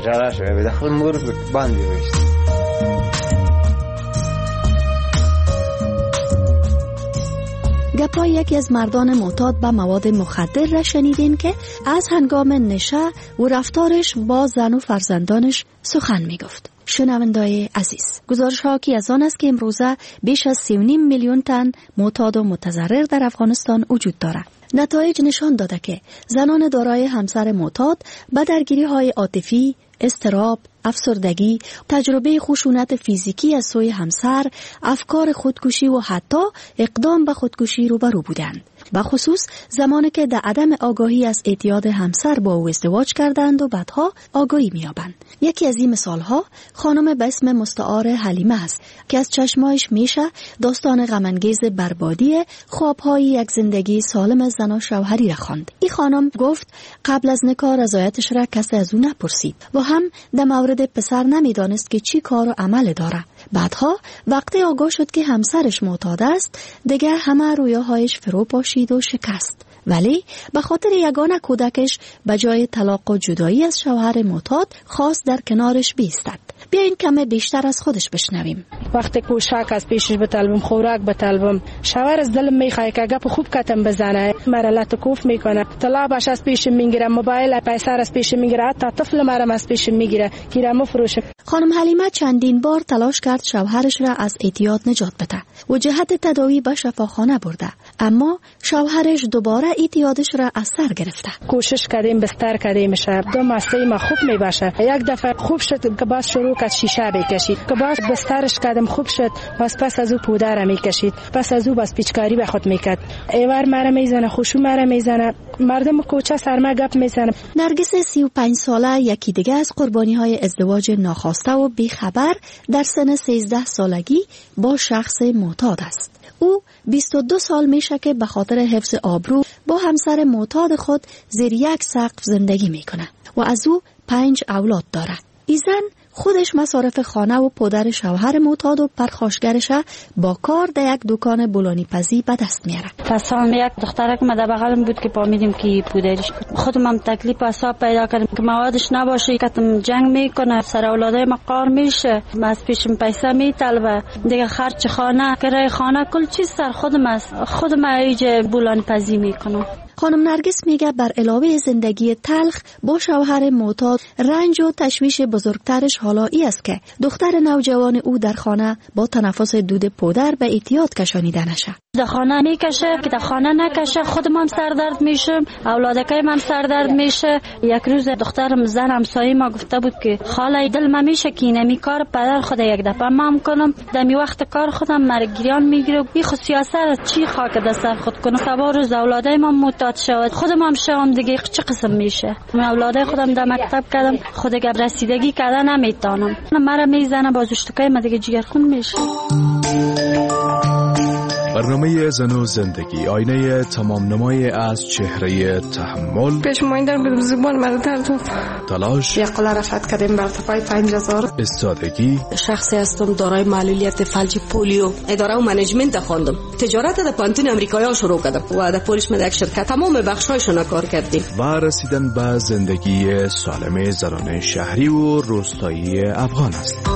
Speaker 2: گپای یکی از مردان معتاد به مواد مخدر را شنیدین که از هنگام نشه و رفتارش با زن و فرزندانش سخن می گفت. شنونده‌های عزیز، گزارش حاکی از آن است که امروزه بیش از 3.5 میلیون تن معتاد و متضرر در افغانستان وجود دارد. نتایج نشان داده که زنان دارای همسر معتاد به درگیری‌های عاطفی، اضطراب، افسردگی، تجربه خشونت فیزیکی از سوی همسر، افکار خودکشی و حتی اقدام به خودکشی روبرو بودند. به خصوص زمانی که در عدم آگاهی از اعتیاد همسر با او ازدواج کردند و بعدها آگاهی می‌یابند. یکی از این مثال‌ها خانم به اسم مستعار حلیمه است که از چشمایش میشه داستان غم‌انگیز بربادی خواب‌های یک زندگی سالم زن و شوهری را خواند. این خانم گفت قبل از نکاح رضایتش را کسی از او نپرسید و هم در مورد پسر نمیدانست که چی کار و عمل داره. بعدها وقتی آگاه شد که همسرش معتاد است، دیگه همه رویاهایش فرو پاشید و شکست. ولی به خاطر یگانه کودکش به جای طلاق و جدایی از شوهر معتاد خواست در کنارش بیستد. بیاین کم بیشتر از خودش بشنویم.
Speaker 11: وقتی کوشک از پیشش بطلبم، خوراک بطلبم، شوهر از دلم میخواه که گپ خوب کتم بزنه، مرا لطکوف میکنه، طلابش از پیش میگیره، موبایل پیسر از پیش میگیره، حتی طفل مرم از پیش میگیره که را مفروشه.
Speaker 2: خانم حلیمه چندین بار تلاش کرد شوهرش را از اعتیاد نجات بده و جهت تداوی به شفاخانه برده، اما شوهرش دوباره اعتیادش را از سر گرفته.
Speaker 11: کوشش کردیم، بستر کردیم، شب دو ماسه ما خوب میباشه. یک دفعه خوب شد که باز شروع کرد شیشه بکشید، که باز بسترش کردم خوب شد، باز پس از او پودر میکشید، پس از او باز پیچکاری به خود میکرد، ایوار مرا میزنه، خوشو مرا میزنه، مردم کوچه سرما گپ میزنه.
Speaker 2: نرگس 35 ساله یکی دیگه از قربانی های ازدواج ناخواسته و بیخبر در سن 13 سالگی با شخص معتاد است. او 22 سال میشه که به خاطر حفظ آبرو با همسر معتاد خود زیر یک سقف زندگی میکنه و از او 5 اولاد داره. این زن خودش مصارف خانه و پدر شوهر معتاد و پرخاشگرش با کار در یک دکان بولانی پزی به دست میاره.
Speaker 26: پسام یک دخترک ما در بغلم بود که فهمیدیم که پدرش خودم هم تکلیف حساب پیدا کردم که موادش نباشه، که جنگ میکنه، سر اولادای ما قار میشه، از پیشم پیسه میطلبه، دیگه خرج خانه، کرایه خانه، کل چیز سر خودم است، خودم ایجا بولانی پزی میکنم.
Speaker 2: خانم نرگس میگه بر علاوه زندگی تلخ با شوهر معتاد، رنج و تشویش بزرگترش حالا ای است که دختر نوجوان او در خانه با تنفس دود پودر به اعتیاد کشانیده نشه.
Speaker 26: در خانه میکشه که در خانه نکشه، خودم هم سردرد میشم، اولادکایم هم سردرد میشه. یک روز دخترم زن همسایه ما گفته بود که خاله دل ما میشه که اینمی کار پدر خود یک دفعه مام کنم، دمی وقت کار خودم مرگیران میگیره، بی خود سیاست چی خاک دست خود کنم. سبا روز اولادای ما داد شود. خودم هم شوم دیگه چه قسم میشه؟ من اولادای خودم در مکتب کردم، خود اگر رسیدگی کردن نمیتونم. مرا میزنه بازوشتکای من دیگه جگرخون میشه.
Speaker 5: برنامه زن و زندگی، آینه تمام نمای از چهره تحمل،
Speaker 24: پیشمایندن به زبان مردم،
Speaker 5: تلاش،
Speaker 24: یقلا رفت کردیم بر ارتفاع 5000،
Speaker 5: استادگی.
Speaker 6: شخصی هستم دارای معلولیت فلج پولیو. اداره و منیجمنت خواندم. تجارت در پانتون امریکایی شروع کردم و در پولیش من یک شرکت تمام بخشایشون کار کردیم.
Speaker 5: و رسیدن به زندگی سالم زنان شهری و روستایی افغان است.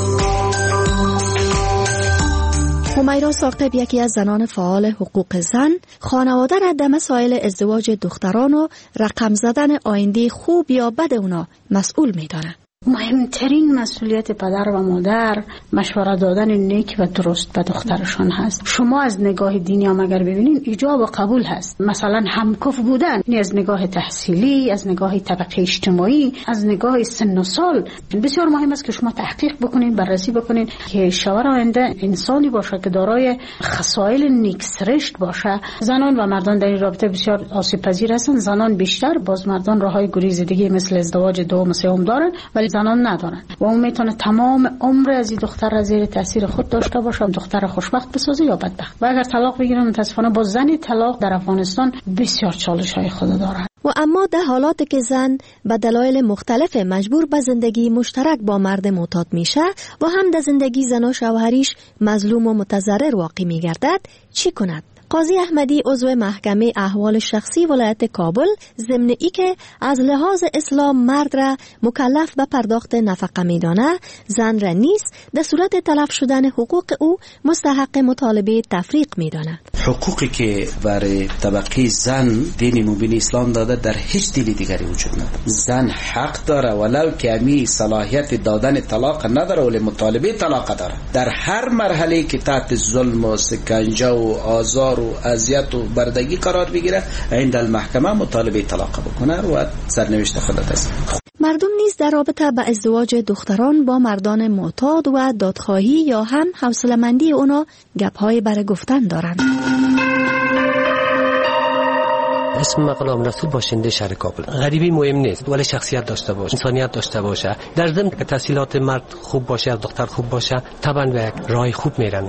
Speaker 2: همیرا ثاقب یکی از زنان فعال حقوق زن، خانواده را در مسائل ازدواج دختران و رقم زدن آینده خوب یا بد اونا مسئول می‌داند.
Speaker 23: مهمترین مسئولیت پدر و مادر مشوره دادن نیک و درست به دخترشان هست. شما از نگاه دینی هم اگر ببینین ایجاب و قبول هست، مثلا همکف بودن، یعنی از نگاه تحصیلی، از نگاه طبقه اجتماعی، از نگاه سن و سال. بسیار مهم است که شما تحقیق بکنین، بررسی بکنین که شوهر آینده انسانی باشه که دارای خصایل نیکسرشت باشه. زنان و مردان در این رابطه بسیار آسیب پذیر هستند. زنان بیشتر، باز مردان راههای گریز دیگه مثل ازدواج دوم و سوم دارن، ولی زنان ندارن و اون میتونه تمام عمر از این دختر را زیر تاثیر خود داشته باشه، دختر خوشبخت بسازه یا بدبخت. و اگر طلاق بگیرن متاسفانه با زن طلاق در افغانستان بسیار چالش‌های خود دارن.
Speaker 2: و اما در حالاتی که زن به دلایل مختلف مجبور به زندگی مشترک با مرد معتاد میشه و هم در زندگی زن و شوهریش مظلوم و متضرر واقع میگردد، چی کند؟ قاضی احمدی عضو محکمه احوال شخصی ولایت کابل ضمن ای که از لحاظ اسلام مرد را مکلف به پرداخت نفقه میدانه، زن را نیست در صورت تلف شدن حقوق او مستحق مطالبه تفریق میداند.
Speaker 7: حقوقی که برای طبقه زن دین مبین اسلام داده در هیچ دین دیگری وجود نداره. زن حق داره ولو که امی صلاحیت دادن طلاق نداره ولی مطالبه طلاق داره. در هر مرحله که تحت ظلم و سکنجه و آزار و اذیت و بردگی قرار بگیره، عند المحکمه مطالبه طلاق بکنه و سرنوشت خودت است.
Speaker 2: مردم نیز در رابطه با ازدواج دختران با مردان معتاد و دادخواهی یا هم حوصله‌مندی اونا گپ‌های برای گفتن دارند.
Speaker 12: اسم من غلام رسول، باشنده شهر کابل. غریبی مهم نیست ولی شخصیت داشته باشه، انسانیت داشته باشه. در ضمن که تحصیلات مرد خوب باشه، دختر خوب باشه، طبعا به یک راه خوب میرن.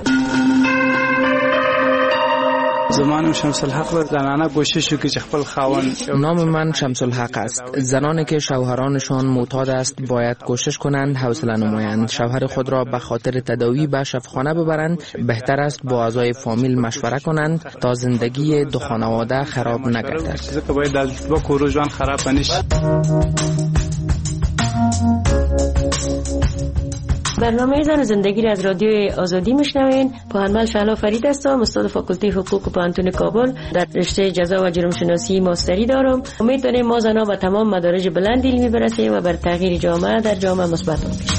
Speaker 14: زمان شمس الحق زنانه کوشش وکړي چې خپل خاوند.
Speaker 15: نام من شمس الحق است. زنانی که شوهرانشان معتاد است باید کوشش کنند حوصله نمایند، شوهر خود را به خاطر تداوی به شفاخانه ببرند. بهتر است با اعضای فامیل مشوره کنند تا زندگی دو خانواده خراب نگردد.
Speaker 14: ځکه باید د دوه کورو ژوند خراب نشي.
Speaker 16: برنامه زن زندگی را از رادیو آزادی میشنوین. پوهنمند شعلا فرید هستم، استاد فاکولته حقوق پوهنتون کابل. در رشته جزا و جرم شناسی ماستری دارم. امید داریم ما زنها به تمام مدارج بلند علمی برسیم و بر تغییر جامعه در جامعه مثبت باشیم.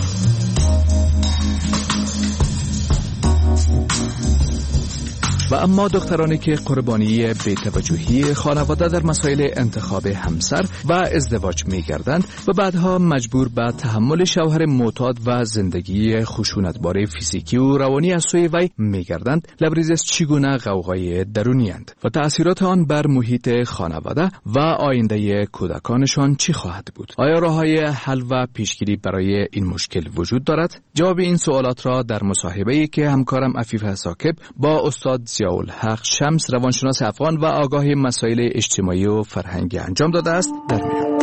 Speaker 5: و اما دخترانی که قربانی بی‌توجهی خانواده در مسائل انتخاب همسر و ازدواج می‌گردند و بعدها مجبور به تحمل شوهر معتاد و زندگی خشونتبار فیزیکی و روانی از سوی وی می‌گردند، لبریز از چگونه غوغای درونی‌اند و تأثیرات آن بر محیط خانواده و آینده کودکانشان چی خواهد بود؟ آیا راه‌های حل و پیشگیری برای این مشکل وجود دارد؟ جواب این سوالات را در مصاحبه‌ای که همکارم عفیف ثاقب با استاد ضیاءالحق شمس روانشناس افغان و آگاه مسائل اجتماعی و فرهنگی انجام داده است در میان.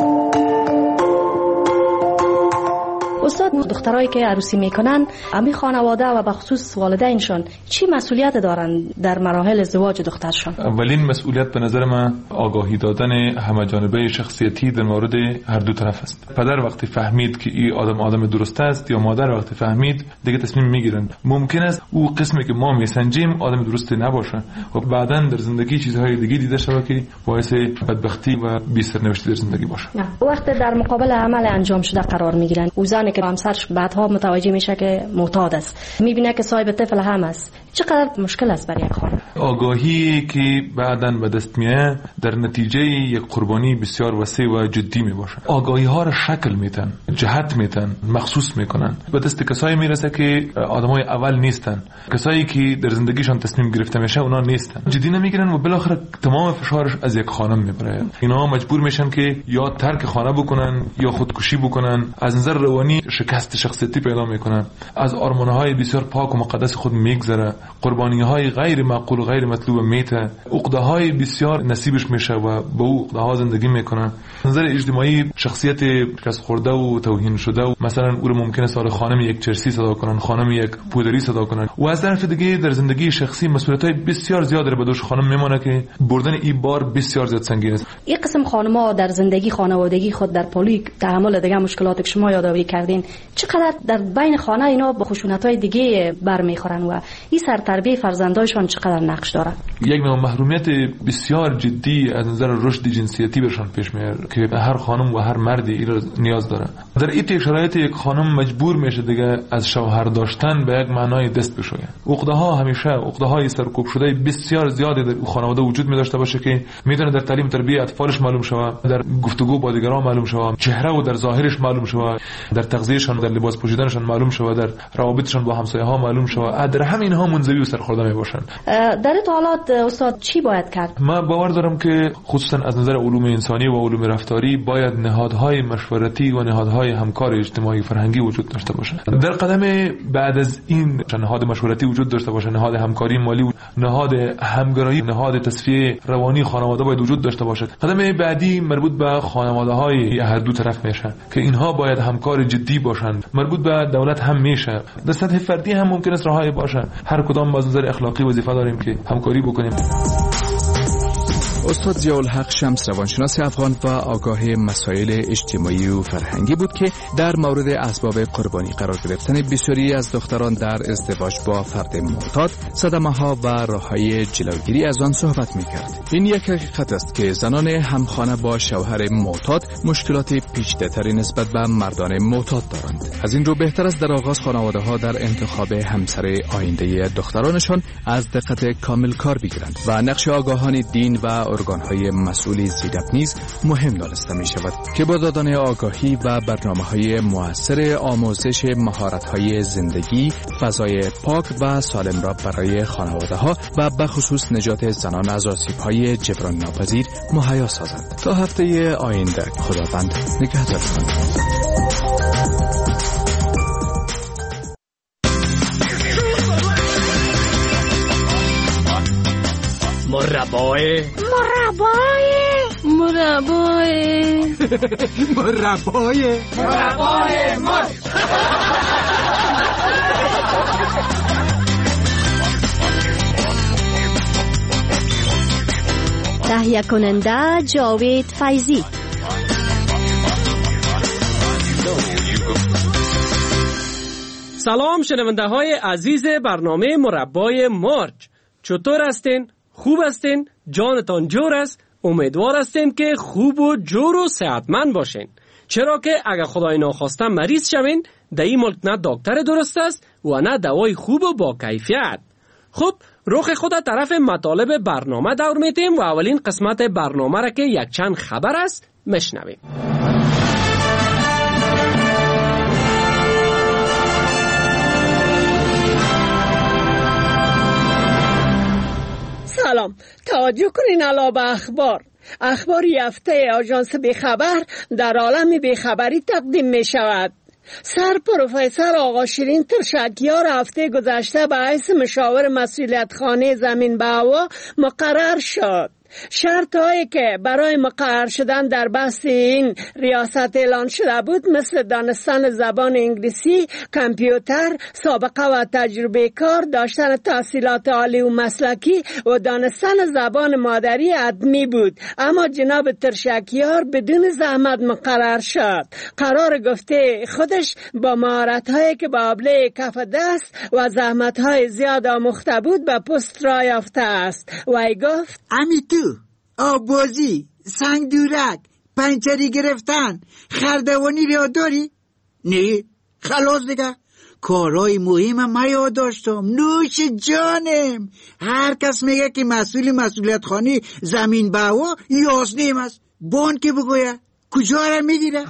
Speaker 18: استاد، دخترایی که عروسی میکنن امی خانواده و به خصوص والدینشون چی مسئولیت دارن در مراحل ازدواج دخترشون؟
Speaker 27: اولین مسئولیت به نظر من آگاهی دادن همه‌جانبه شخصیتی در مورد هر دو طرف است. پدر وقتی فهمید که این آدم درست است یا مادر وقتی فهمید دیگه تصمیم میگیرن. ممکن است او قسمی که ما میسنجیم آدم درستی نباشه و بعداً در زندگی چیزهای دیگه دیده شود که باعث بدبختی و بی‌سرنوشتی در زندگی باشه.
Speaker 18: وقتی در مقابل عمل انجام شده قرار میگیرن، او زنی که همسرش بعدها متوجه میشه که معتاد است، میبینه که صاحب طفل هم است، چقدر مشکل است برای یک خانم؟
Speaker 27: آگاهی که بعداً به دست میاد در نتیجه یک قربانی بسیار وسیع و جدی می باشه. آگاهی ها را شکل میتن، جهت میتن، مخصوص میکنن. به دست کسایی میرسه که آدمای اول نیستن، کسایی که در زندگیشان تصمیم گرفته میشه اونا نیستن، جدی نمیگیرن و بالاخره تمام فشارش از یک خانم میبره. اینا مجبور میشن که یا ترک خانه بکنن یا خودکشی بکنن، از نظر روانی شکست شخصیتی پیدا میکنن، از آرمانهای بسیار پاک و مقدس خود میگذره، قربانی‌های غیر معقول و غیر مطلوب میته، عقده‌های بسیار نصیبش میشه و با او عقده‌ها زندگی میکنه. از نظر اجتماعی شخصیت شکست خورده و توهین شده و مثلا او رو ممکنه سال خانم یک چرسی صدا کنن، خانم یک پودری صدا کنن و از طرف دیگه در زندگی شخصی مسئولیت‌های بسیار زیاد به دوش خانم میمونه که بردن این بار بسیار زیاد سنگین است.
Speaker 18: این قسم خانم‌ها در زندگی خانوادگی خود در پالوی تحمل دیگه مشکلات که شما یادآوری کردین چقدر در بین خانه اینا به خشونت‌های دیگه برمیخورن و این سرتربیه فرزندایشان چقدر نقش داره؟
Speaker 27: یک نوع محرومیت بسیار جدی از نظر رشد جنسیتی برشان پیش میاد که هر خانم و هر مردی این را نیاز داره. در این شرایط یک خانم مجبور میشه دیگه از شوهر داشتن به یک معنای دست بشویه. عقده‌ها همیشه عقده‌های سرکوب شده بسیار زیادی در خانواده وجود می داشته باشه که میتونه در تعلیم تربیت اطفالش معلوم شود، در گفتگو با دیگران معلوم شود، چهره و در ظاهرش معلوم شود، در تغذیهشان، در لباس پوشیدنشان معلوم شود، در روابطشان با همسایه‌ها معلوم شود. در همین ها منزوی و سرخورده می باشن.
Speaker 18: در این حالات استاد چی باید کرد؟
Speaker 27: من باور دارم که خصوصا از نظر علوم انسانی و علوم رفتاری باید نهادهای مشورتی و نهادهای همکار اجتماعی فرهنگی وجود داشته باشه. در قدم بعد از این نهاد مشورتی وجود داشته باشه، نهاد همکاری مالی، نهاد همگرایی، نهاد تصفیه روانی خانواده باید وجود داشته باشد. قدم بعدی مربوط به خانواده‌های هر دو طرف میشه که اینها باید همکار جدی باشند. مربوط به دولت هم میشه. در سطح فردی هم ممکن است راههای باشه. هر کدام از نظر اخلاقی وظیفه داریم که همکاری بکنیم.
Speaker 5: استاد ضیاءالحق شمس روانشناس افغان و آگاه مسائل اجتماعی و فرهنگی بود که در مورد اسباب قربانی قرار گرفتن بسیاری از دختران در ازدواج با فرد معتاد، صدمه‌ها و راه‌های جلوگیری از آن صحبت می‌کرد. این یک حقیقت است که زنان همخانه با شوهر معتاد مشکلات پیچیده‌تری نسبت به مردان معتاد دارند. از این رو بهتر است در آغاز خانواده‌ها در انتخاب همسر آینده دخترانشان از دقت کامل کار بگیرند و نقش آگاهان دین و ارگان‌های مسئول زیرک نیز مهم دانسته می شود که با دادن آگاهی و برنامه‌های مؤثر آموزش مهارت‌های زندگی، فضای پاک و سالم را برای خانواده‌ها و به خصوص نجات زنان از آسیب‌های جبران ناپذیر مهیا سازند. تا هفته آینده خداوند نگهدارتان.
Speaker 3: مربای مرچ.
Speaker 4: تهیه کننده جاوید فیضی.
Speaker 17: سلام شنونده های عزیز برنامه مربای مرچ. چطور هستین؟ خوب هستین؟ جانتان جور است؟ امیدوار هستین که خوب و جور و صحتمند باشین. چرا که اگر خدای ناخواسته مریض شوین در این ملک نه دکتر درست است و نه دوای خوب و با کیفیت. خب رخ خود طرف مطالب برنامه دور میتیم و اولین قسمت برنامه را که یک چند خبر است مشنویم.
Speaker 19: سلام، توجه کنین علا به اخبار هفته آژانس بیخبر در عالم بیخبری تقدیم می شود. سر پروفسور آقا شیرین ترشکیار هفته گذشته به حیث مشاور مسئولیت خانه زمین به هوا مقرر شد. شرط هایی که برای مقرر شدن در بحث این ریاست اعلان شده بود مثل دانستن زبان انگلیسی، کامپیوتر، سابقه و تجربه کار، داشتن تحصیلات عالی و مسلکی و دانستن زبان مادری ادمی بود. اما جناب ترشکیار بدون زحمت مقرر شد. قرار گفته خودش با مهارت هایی که با ابله کف دست و زحمت های زیاد آموخته بود به پست را یافته است. وی گفت
Speaker 20: آبازی، سنگ دورک، پنچری گرفتن، خردوانی را داری؟ نه، خلاص دیگه کارهای مهم من یاد داشتم. نوش جانم. هر کس میگه که مسئولیت خانی زمین به هوا یازنیم است. بان که بگوید کجا را میگیره؟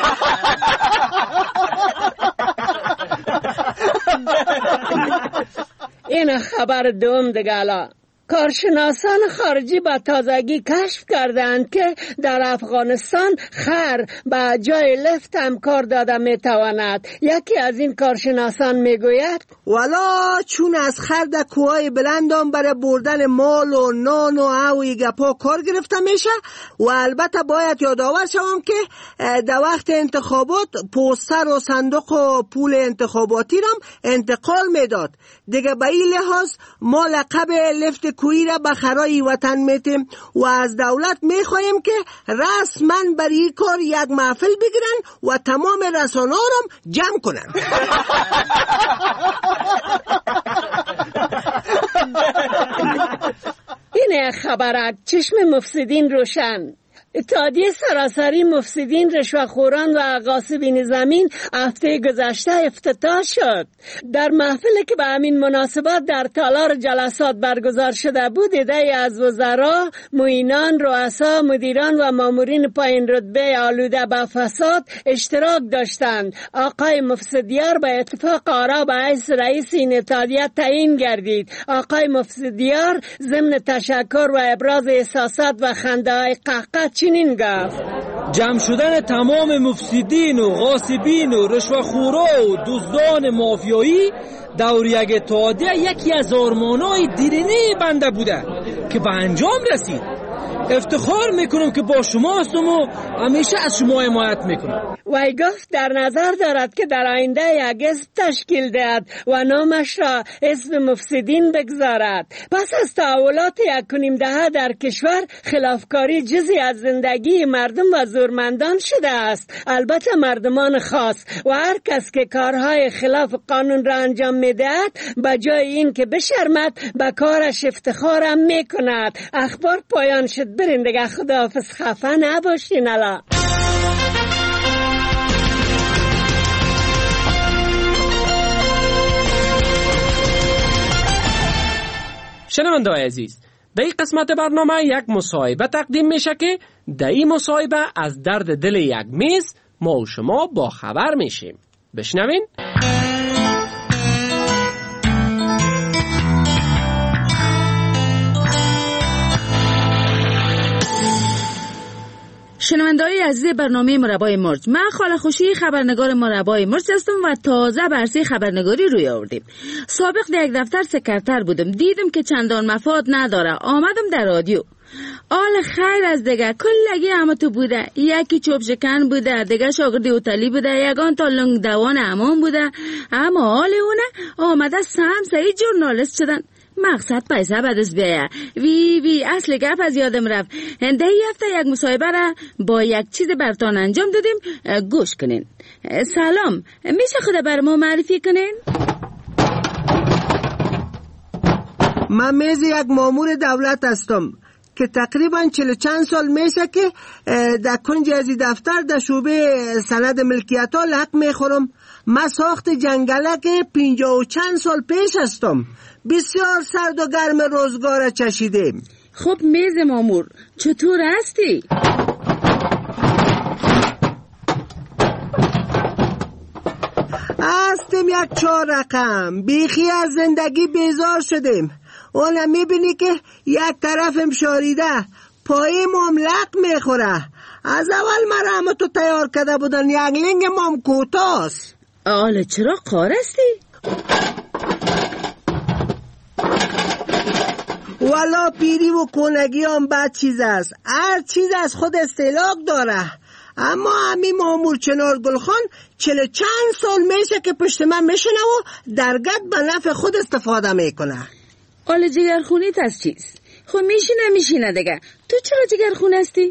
Speaker 19: این خبر دوم دگالا. کارشناسان خارجی با تازگی کشف کردند که در افغانستان خر به جای لفت هم کار داده میتواند. یکی از این کارشناسان میگوید
Speaker 1: والا چون از خر در کوهای بلندان برای بردن مال و نان و اوی گپا کار گرفته میشه و البته باید یادآور شوم که در وقت انتخابات پوستر و صندوق و پول انتخاباتی رم انتقال میداد. دیگه به این لحاظ ما لقب لفت کوی را به خرای وطن میتیم و از دولت میخواهیم که رسما برای این کار یک محفل بگیرن و تمام رسانه را جمع کنن.
Speaker 19: این خبرک چشم مفسدین روشن. اتحادیه سراسری مفسدین، رشوه‌خوران و غاصبین زمین هفته گذشته افتتاح شد. در محفلی که به همین مناسبت در تالار جلسات برگزار شده بود، عده‌ای از وزرا، معینان، رؤسا، مدیران و مامورین پایین رتبه آلوده به فساد اشتراک داشتند. آقای مفسدیار به اتفاق آرا به حیث رئیس این اتحادیه تعیین گردید. آقای مفسدیار ضمن تشکر و ابراز احساسات و خنده‌های قهقه چنین گفت:
Speaker 8: جمع شدن تمام مفسدین و غاصبین و رشوه‌خورا و دزدان مافیایی دور یک اتحادیه یکی از آرمان‌های دیرینه بنده بوده که به انجام رسید. افتخار میکنم که با شما هستم و همیشه از شما حمایت میکنم.
Speaker 19: وی گفت در نظر دارد که در آینده یک حزب تشکیل دهد و نامش را حزب مفسدین بگذارد. پس از تحولات 1.5 دهه در کشور، خلافکاری جزئی از زندگی مردم و زورمندان شده است. البته مردمان خاص و هر کس که کارهای خلاف قانون را انجام میدهد به جای این که بشرمد به کارش افتخارم میکند. اخبار پایان شد. برین دیگه، خداحافظ. خفه نباشین. الا
Speaker 17: شنونده‌های عزیز، در این قسمت برنامه یک مصاحبه تقدیم میشه که در این مصاحبه از درد دل یک میز ما و شما با خبر میشیم. بشنوین.
Speaker 9: شنونده‌های عزیز برنامه مربای مرج، من خاله خوشی خبرنگار مربای مرج هستم و تازه برسی خبرنگاری روی آوردیم. سابق در یک دفتر سکرتر بودم، دیدم که چندان مفاد نداره، آمدم در رادیو. آل خیر از دیگه کلگی همه تو بوده، یکی چوب شکن بوده، دیگه شاگردی اوتالی بوده، یگان تا لنگ دوان امان بوده، اما آل اونه آمده سهم سعی جورنالیست شدن. مقصد پیسه بدست بیایه. وی اصل گپ از یادم رفت. ده هفته یک مصاحبه را با یک چیز برتان انجام دادیم، گوش کنین. سلام، میشه خود بر ما معرفی کنین؟
Speaker 1: من میز یک مامور دولت هستم که تقریبا 40 چند سال میشه که در کنج از دفتر در شعبه سند ملکیت ها لق میخورم. من ساخت جنگلک 50 و چند سال پیش هستم. بسیار سرد و گرم روزگار چشیدیم.
Speaker 9: خب میز مامور، چطور هستی؟
Speaker 1: هستیم یک 4 رقم. بیخی از زندگی بیزار شدیم. اونم میبینی که یک طرفم شاریده، پای مملق میخوره. از اول مرا تو تیار کرده بودن، یک لنگ مام کوتاست.
Speaker 9: آله چرا قار هستی؟
Speaker 1: والا پیری و کنگی هم بد چیز است. هر چیز از خود استعلاق داره. اما همین مامور چنار گلخان 40 چند سال میشه که پشت من میشنه و درگت به نفع خود استفاده میکنه.
Speaker 9: آله جگرخونیت از چیز؟ خب میشینه دیگه. تو چرا جگرخون هستی؟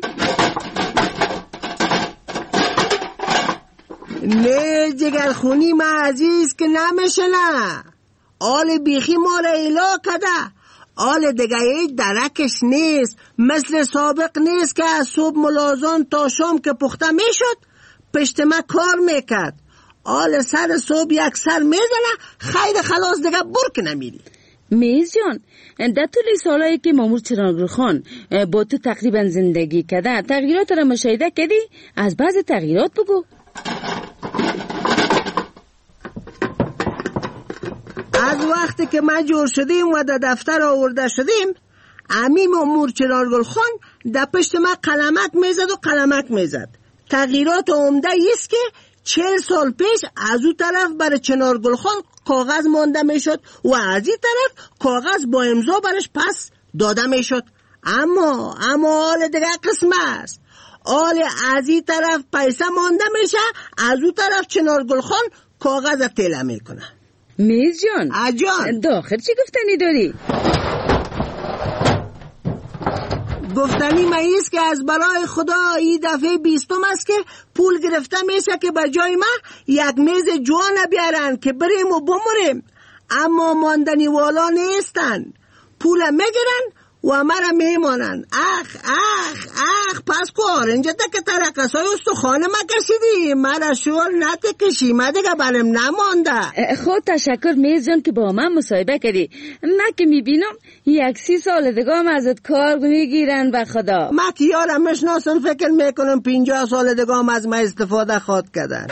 Speaker 1: نه جگرخونی ما عزیز که نمیشنه. آل بیخی ما را ایلا کده. آل دیگه درکش نیست، مثل سابق نیست که از صبح ملازم تا شام که پخته میشد پشت ما کار میکرد. آل سر صبح یک سر میزنه، خیر خلاص دیگه برک نمیری.
Speaker 9: میز جان، در طول سالایی که مامور چراغ خان با تو تقریبا زندگی کرده، تغییرات را مشاهده کردی؟ از بعض تغییرات بگو.
Speaker 1: از وقتی که مجبور شدیم و در دفتر آورده شدیم، امی مامور چراغ خان در پشت ما قلمک میزد و قلمک میزد. تغییرات عمده ایست که 40 سال پیش از او طرف برای چنارگل خان کاغذ مانده میشد و از این طرف کاغذ با امضا برش پس داده میشد. اما حال دیگه قسم است. حال از این طرف پیسه مانده میشه، از او طرف چنارگل خان کاغذ تیله میکنه.
Speaker 9: میز جان،
Speaker 1: آجان،
Speaker 9: داخل چی گفتنی داری؟
Speaker 1: گفتنی ماییست که از برای خدا این دفعه 20م است که پول گرفته میشه که به جای ما یک میز جوان بیارن که بریم و بمریم، اما ماندنی والا نیستن. پول میگیرن و مرا میمانن. اخ پس کار اینجا که ترقص های استخانه ما کشیدی، مرا شور نتکشی، ما دیگه برم نمانده.
Speaker 9: خود تشکر میز جان که با من مصاحبه کردی. من که میبینم 1-30 سال دیگه هم ازت کار میگیرن به خدا.
Speaker 1: ما که یارم مشناسن فکر میکنم 50 سال دیگه هم از ما استفاده خواد کردن.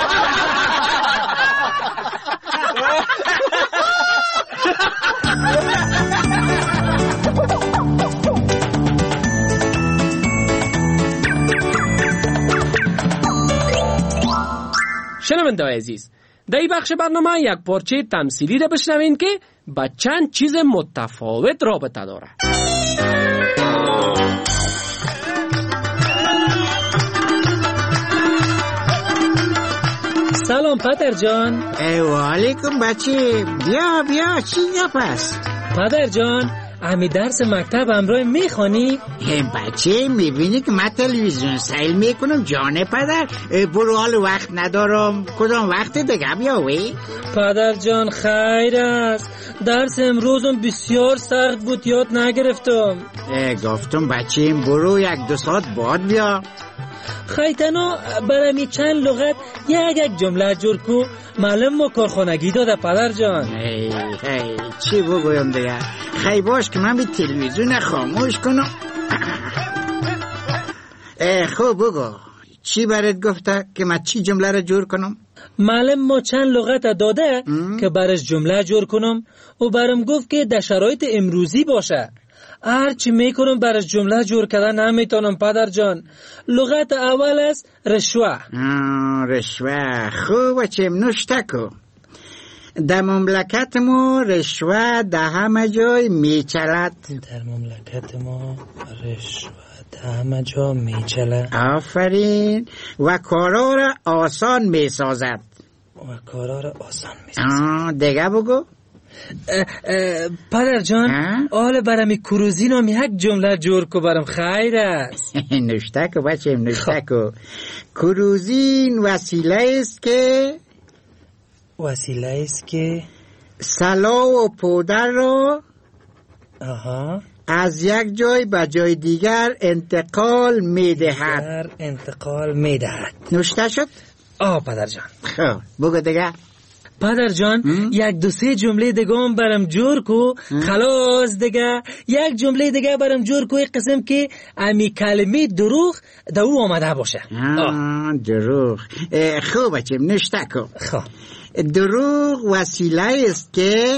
Speaker 17: شنونده‌های عزیز، در این بخش برنامه یک پارچه تمثیلی را بشنوین که با چند چیز متفاوت رابطه داره.
Speaker 8: سلام پدر جان.
Speaker 20: و علیکم بچه. بیا چی گپ است؟
Speaker 8: پدر جان، امی درس مکتب همراه میخوانی؟
Speaker 20: بچه میبینی که من تلویزیون سیل میکنم جان پدر. برو حال وقت ندارم، کدام وقت دیگه بیاوی؟
Speaker 8: پدر جان خیر است، درس امروزم بسیار سخت بود، یاد نگرفتم.
Speaker 20: گفتم بچه برو 1-2 ساعت بعد بیا.
Speaker 8: خیتنا برمی چند لغت یک جمله جور کو، معلم ما کارخانگی داده پدر جان.
Speaker 20: چی بگویم دیگه؟ خیلی باش که من بی تلویزیون خاموش کنم. خوب بگو چی برات گفته که من چی جمله را جور کنم؟
Speaker 8: معلم ما چند لغت داده که برش جمله جور کنم و برام گفت که در شرایط امروزی باشه. هر چی میکنم برش جمله جور کردن نمیتونم پدر جان. لغت اول است رشوه.
Speaker 20: رشوه خوبه چه نوشته کو. در مملکت ما رشوه در همه جای میچلد.
Speaker 8: در مملکت ما رشوه در همه جا میچلد.
Speaker 20: آفرین. و کارا را آسان میسازد.
Speaker 8: و کارا را آسان میسازد.
Speaker 20: دیگه بگو.
Speaker 8: پدر جان، آل برمی کروزین هم یک جمله جور کو برم خیر است.
Speaker 20: نوشته کو بچه نوشته کو. کروزین وسیله است که سلا و پودر رو از یک جای به جای دیگر انتقال میدهد. نوشته شد؟
Speaker 8: پدر جان.
Speaker 20: خب بگو دیگه.
Speaker 8: پدر جان 1-2-3 جمله دیگه هم برم جور کو، خلاص دیگه. یک جمله دیگه برم جور کو، یک قسم که امی کلمه دروغ در او آمده باشه.
Speaker 20: دروغ خوبه چه نوشته کو. دروغ وسیله است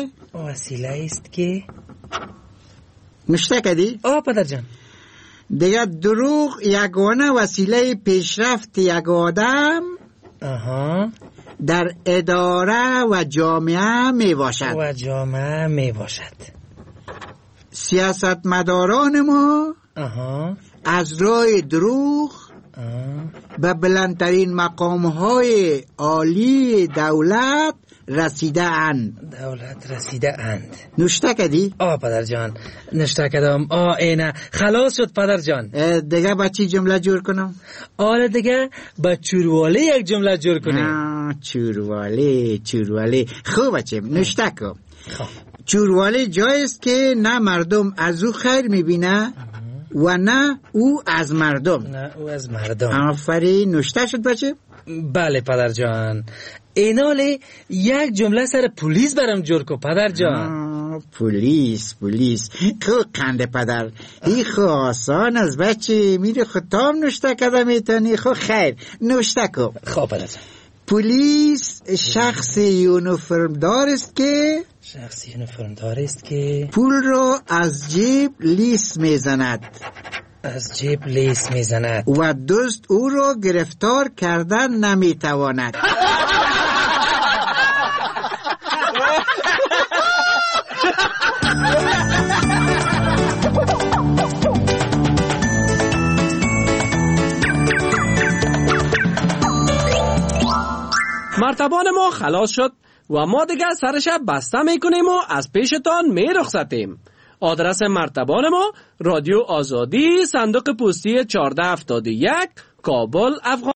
Speaker 20: که نوشته کردی؟
Speaker 8: پدر جان.
Speaker 20: دیگه دروغ یگانه وسیله پیشرفت یک آدم در اداره و جامعه می باشد. سیاستمداران ما از راه دروغ به بلندترین مقام‌های عالی دولت رسیده اند. نوشته کردی؟
Speaker 8: پدر جان نوشته کردم. اینه خلاص شد پدر جان.
Speaker 20: دیگه با چی جمله جور کنم؟
Speaker 8: دیگه با چوروالی یک جمله جور کنیم.
Speaker 20: چوروالی خوب بچه نوشته کن. چوروالی جایست که نه مردم از او خیر میبینه و نه او از مردم.
Speaker 8: آفرین.
Speaker 20: نوشته شد بچه؟
Speaker 8: بله پدر جان. ایناله یک جمله سر پلیس برام جور کو پدر جان.
Speaker 20: پلیس خو قنده پدر ای خو آسان از بچه میره خود تام نوشته کده میتونی. خو خیر نوشته کو.
Speaker 8: خب پدر جان.
Speaker 20: پلیس شخص یونیفرمدار است که پول را از جیب لیس میزند و دزد او را گرفتار کردن نمیتواند.
Speaker 17: مرتبان ما خلاص شد و ما دیگه سرش بسته میکنیم و از پیشتان میرخصتیم. آدرس مرتبان ما رادیو آزادی، صندوق پستی 1471، کابل، افغانستان.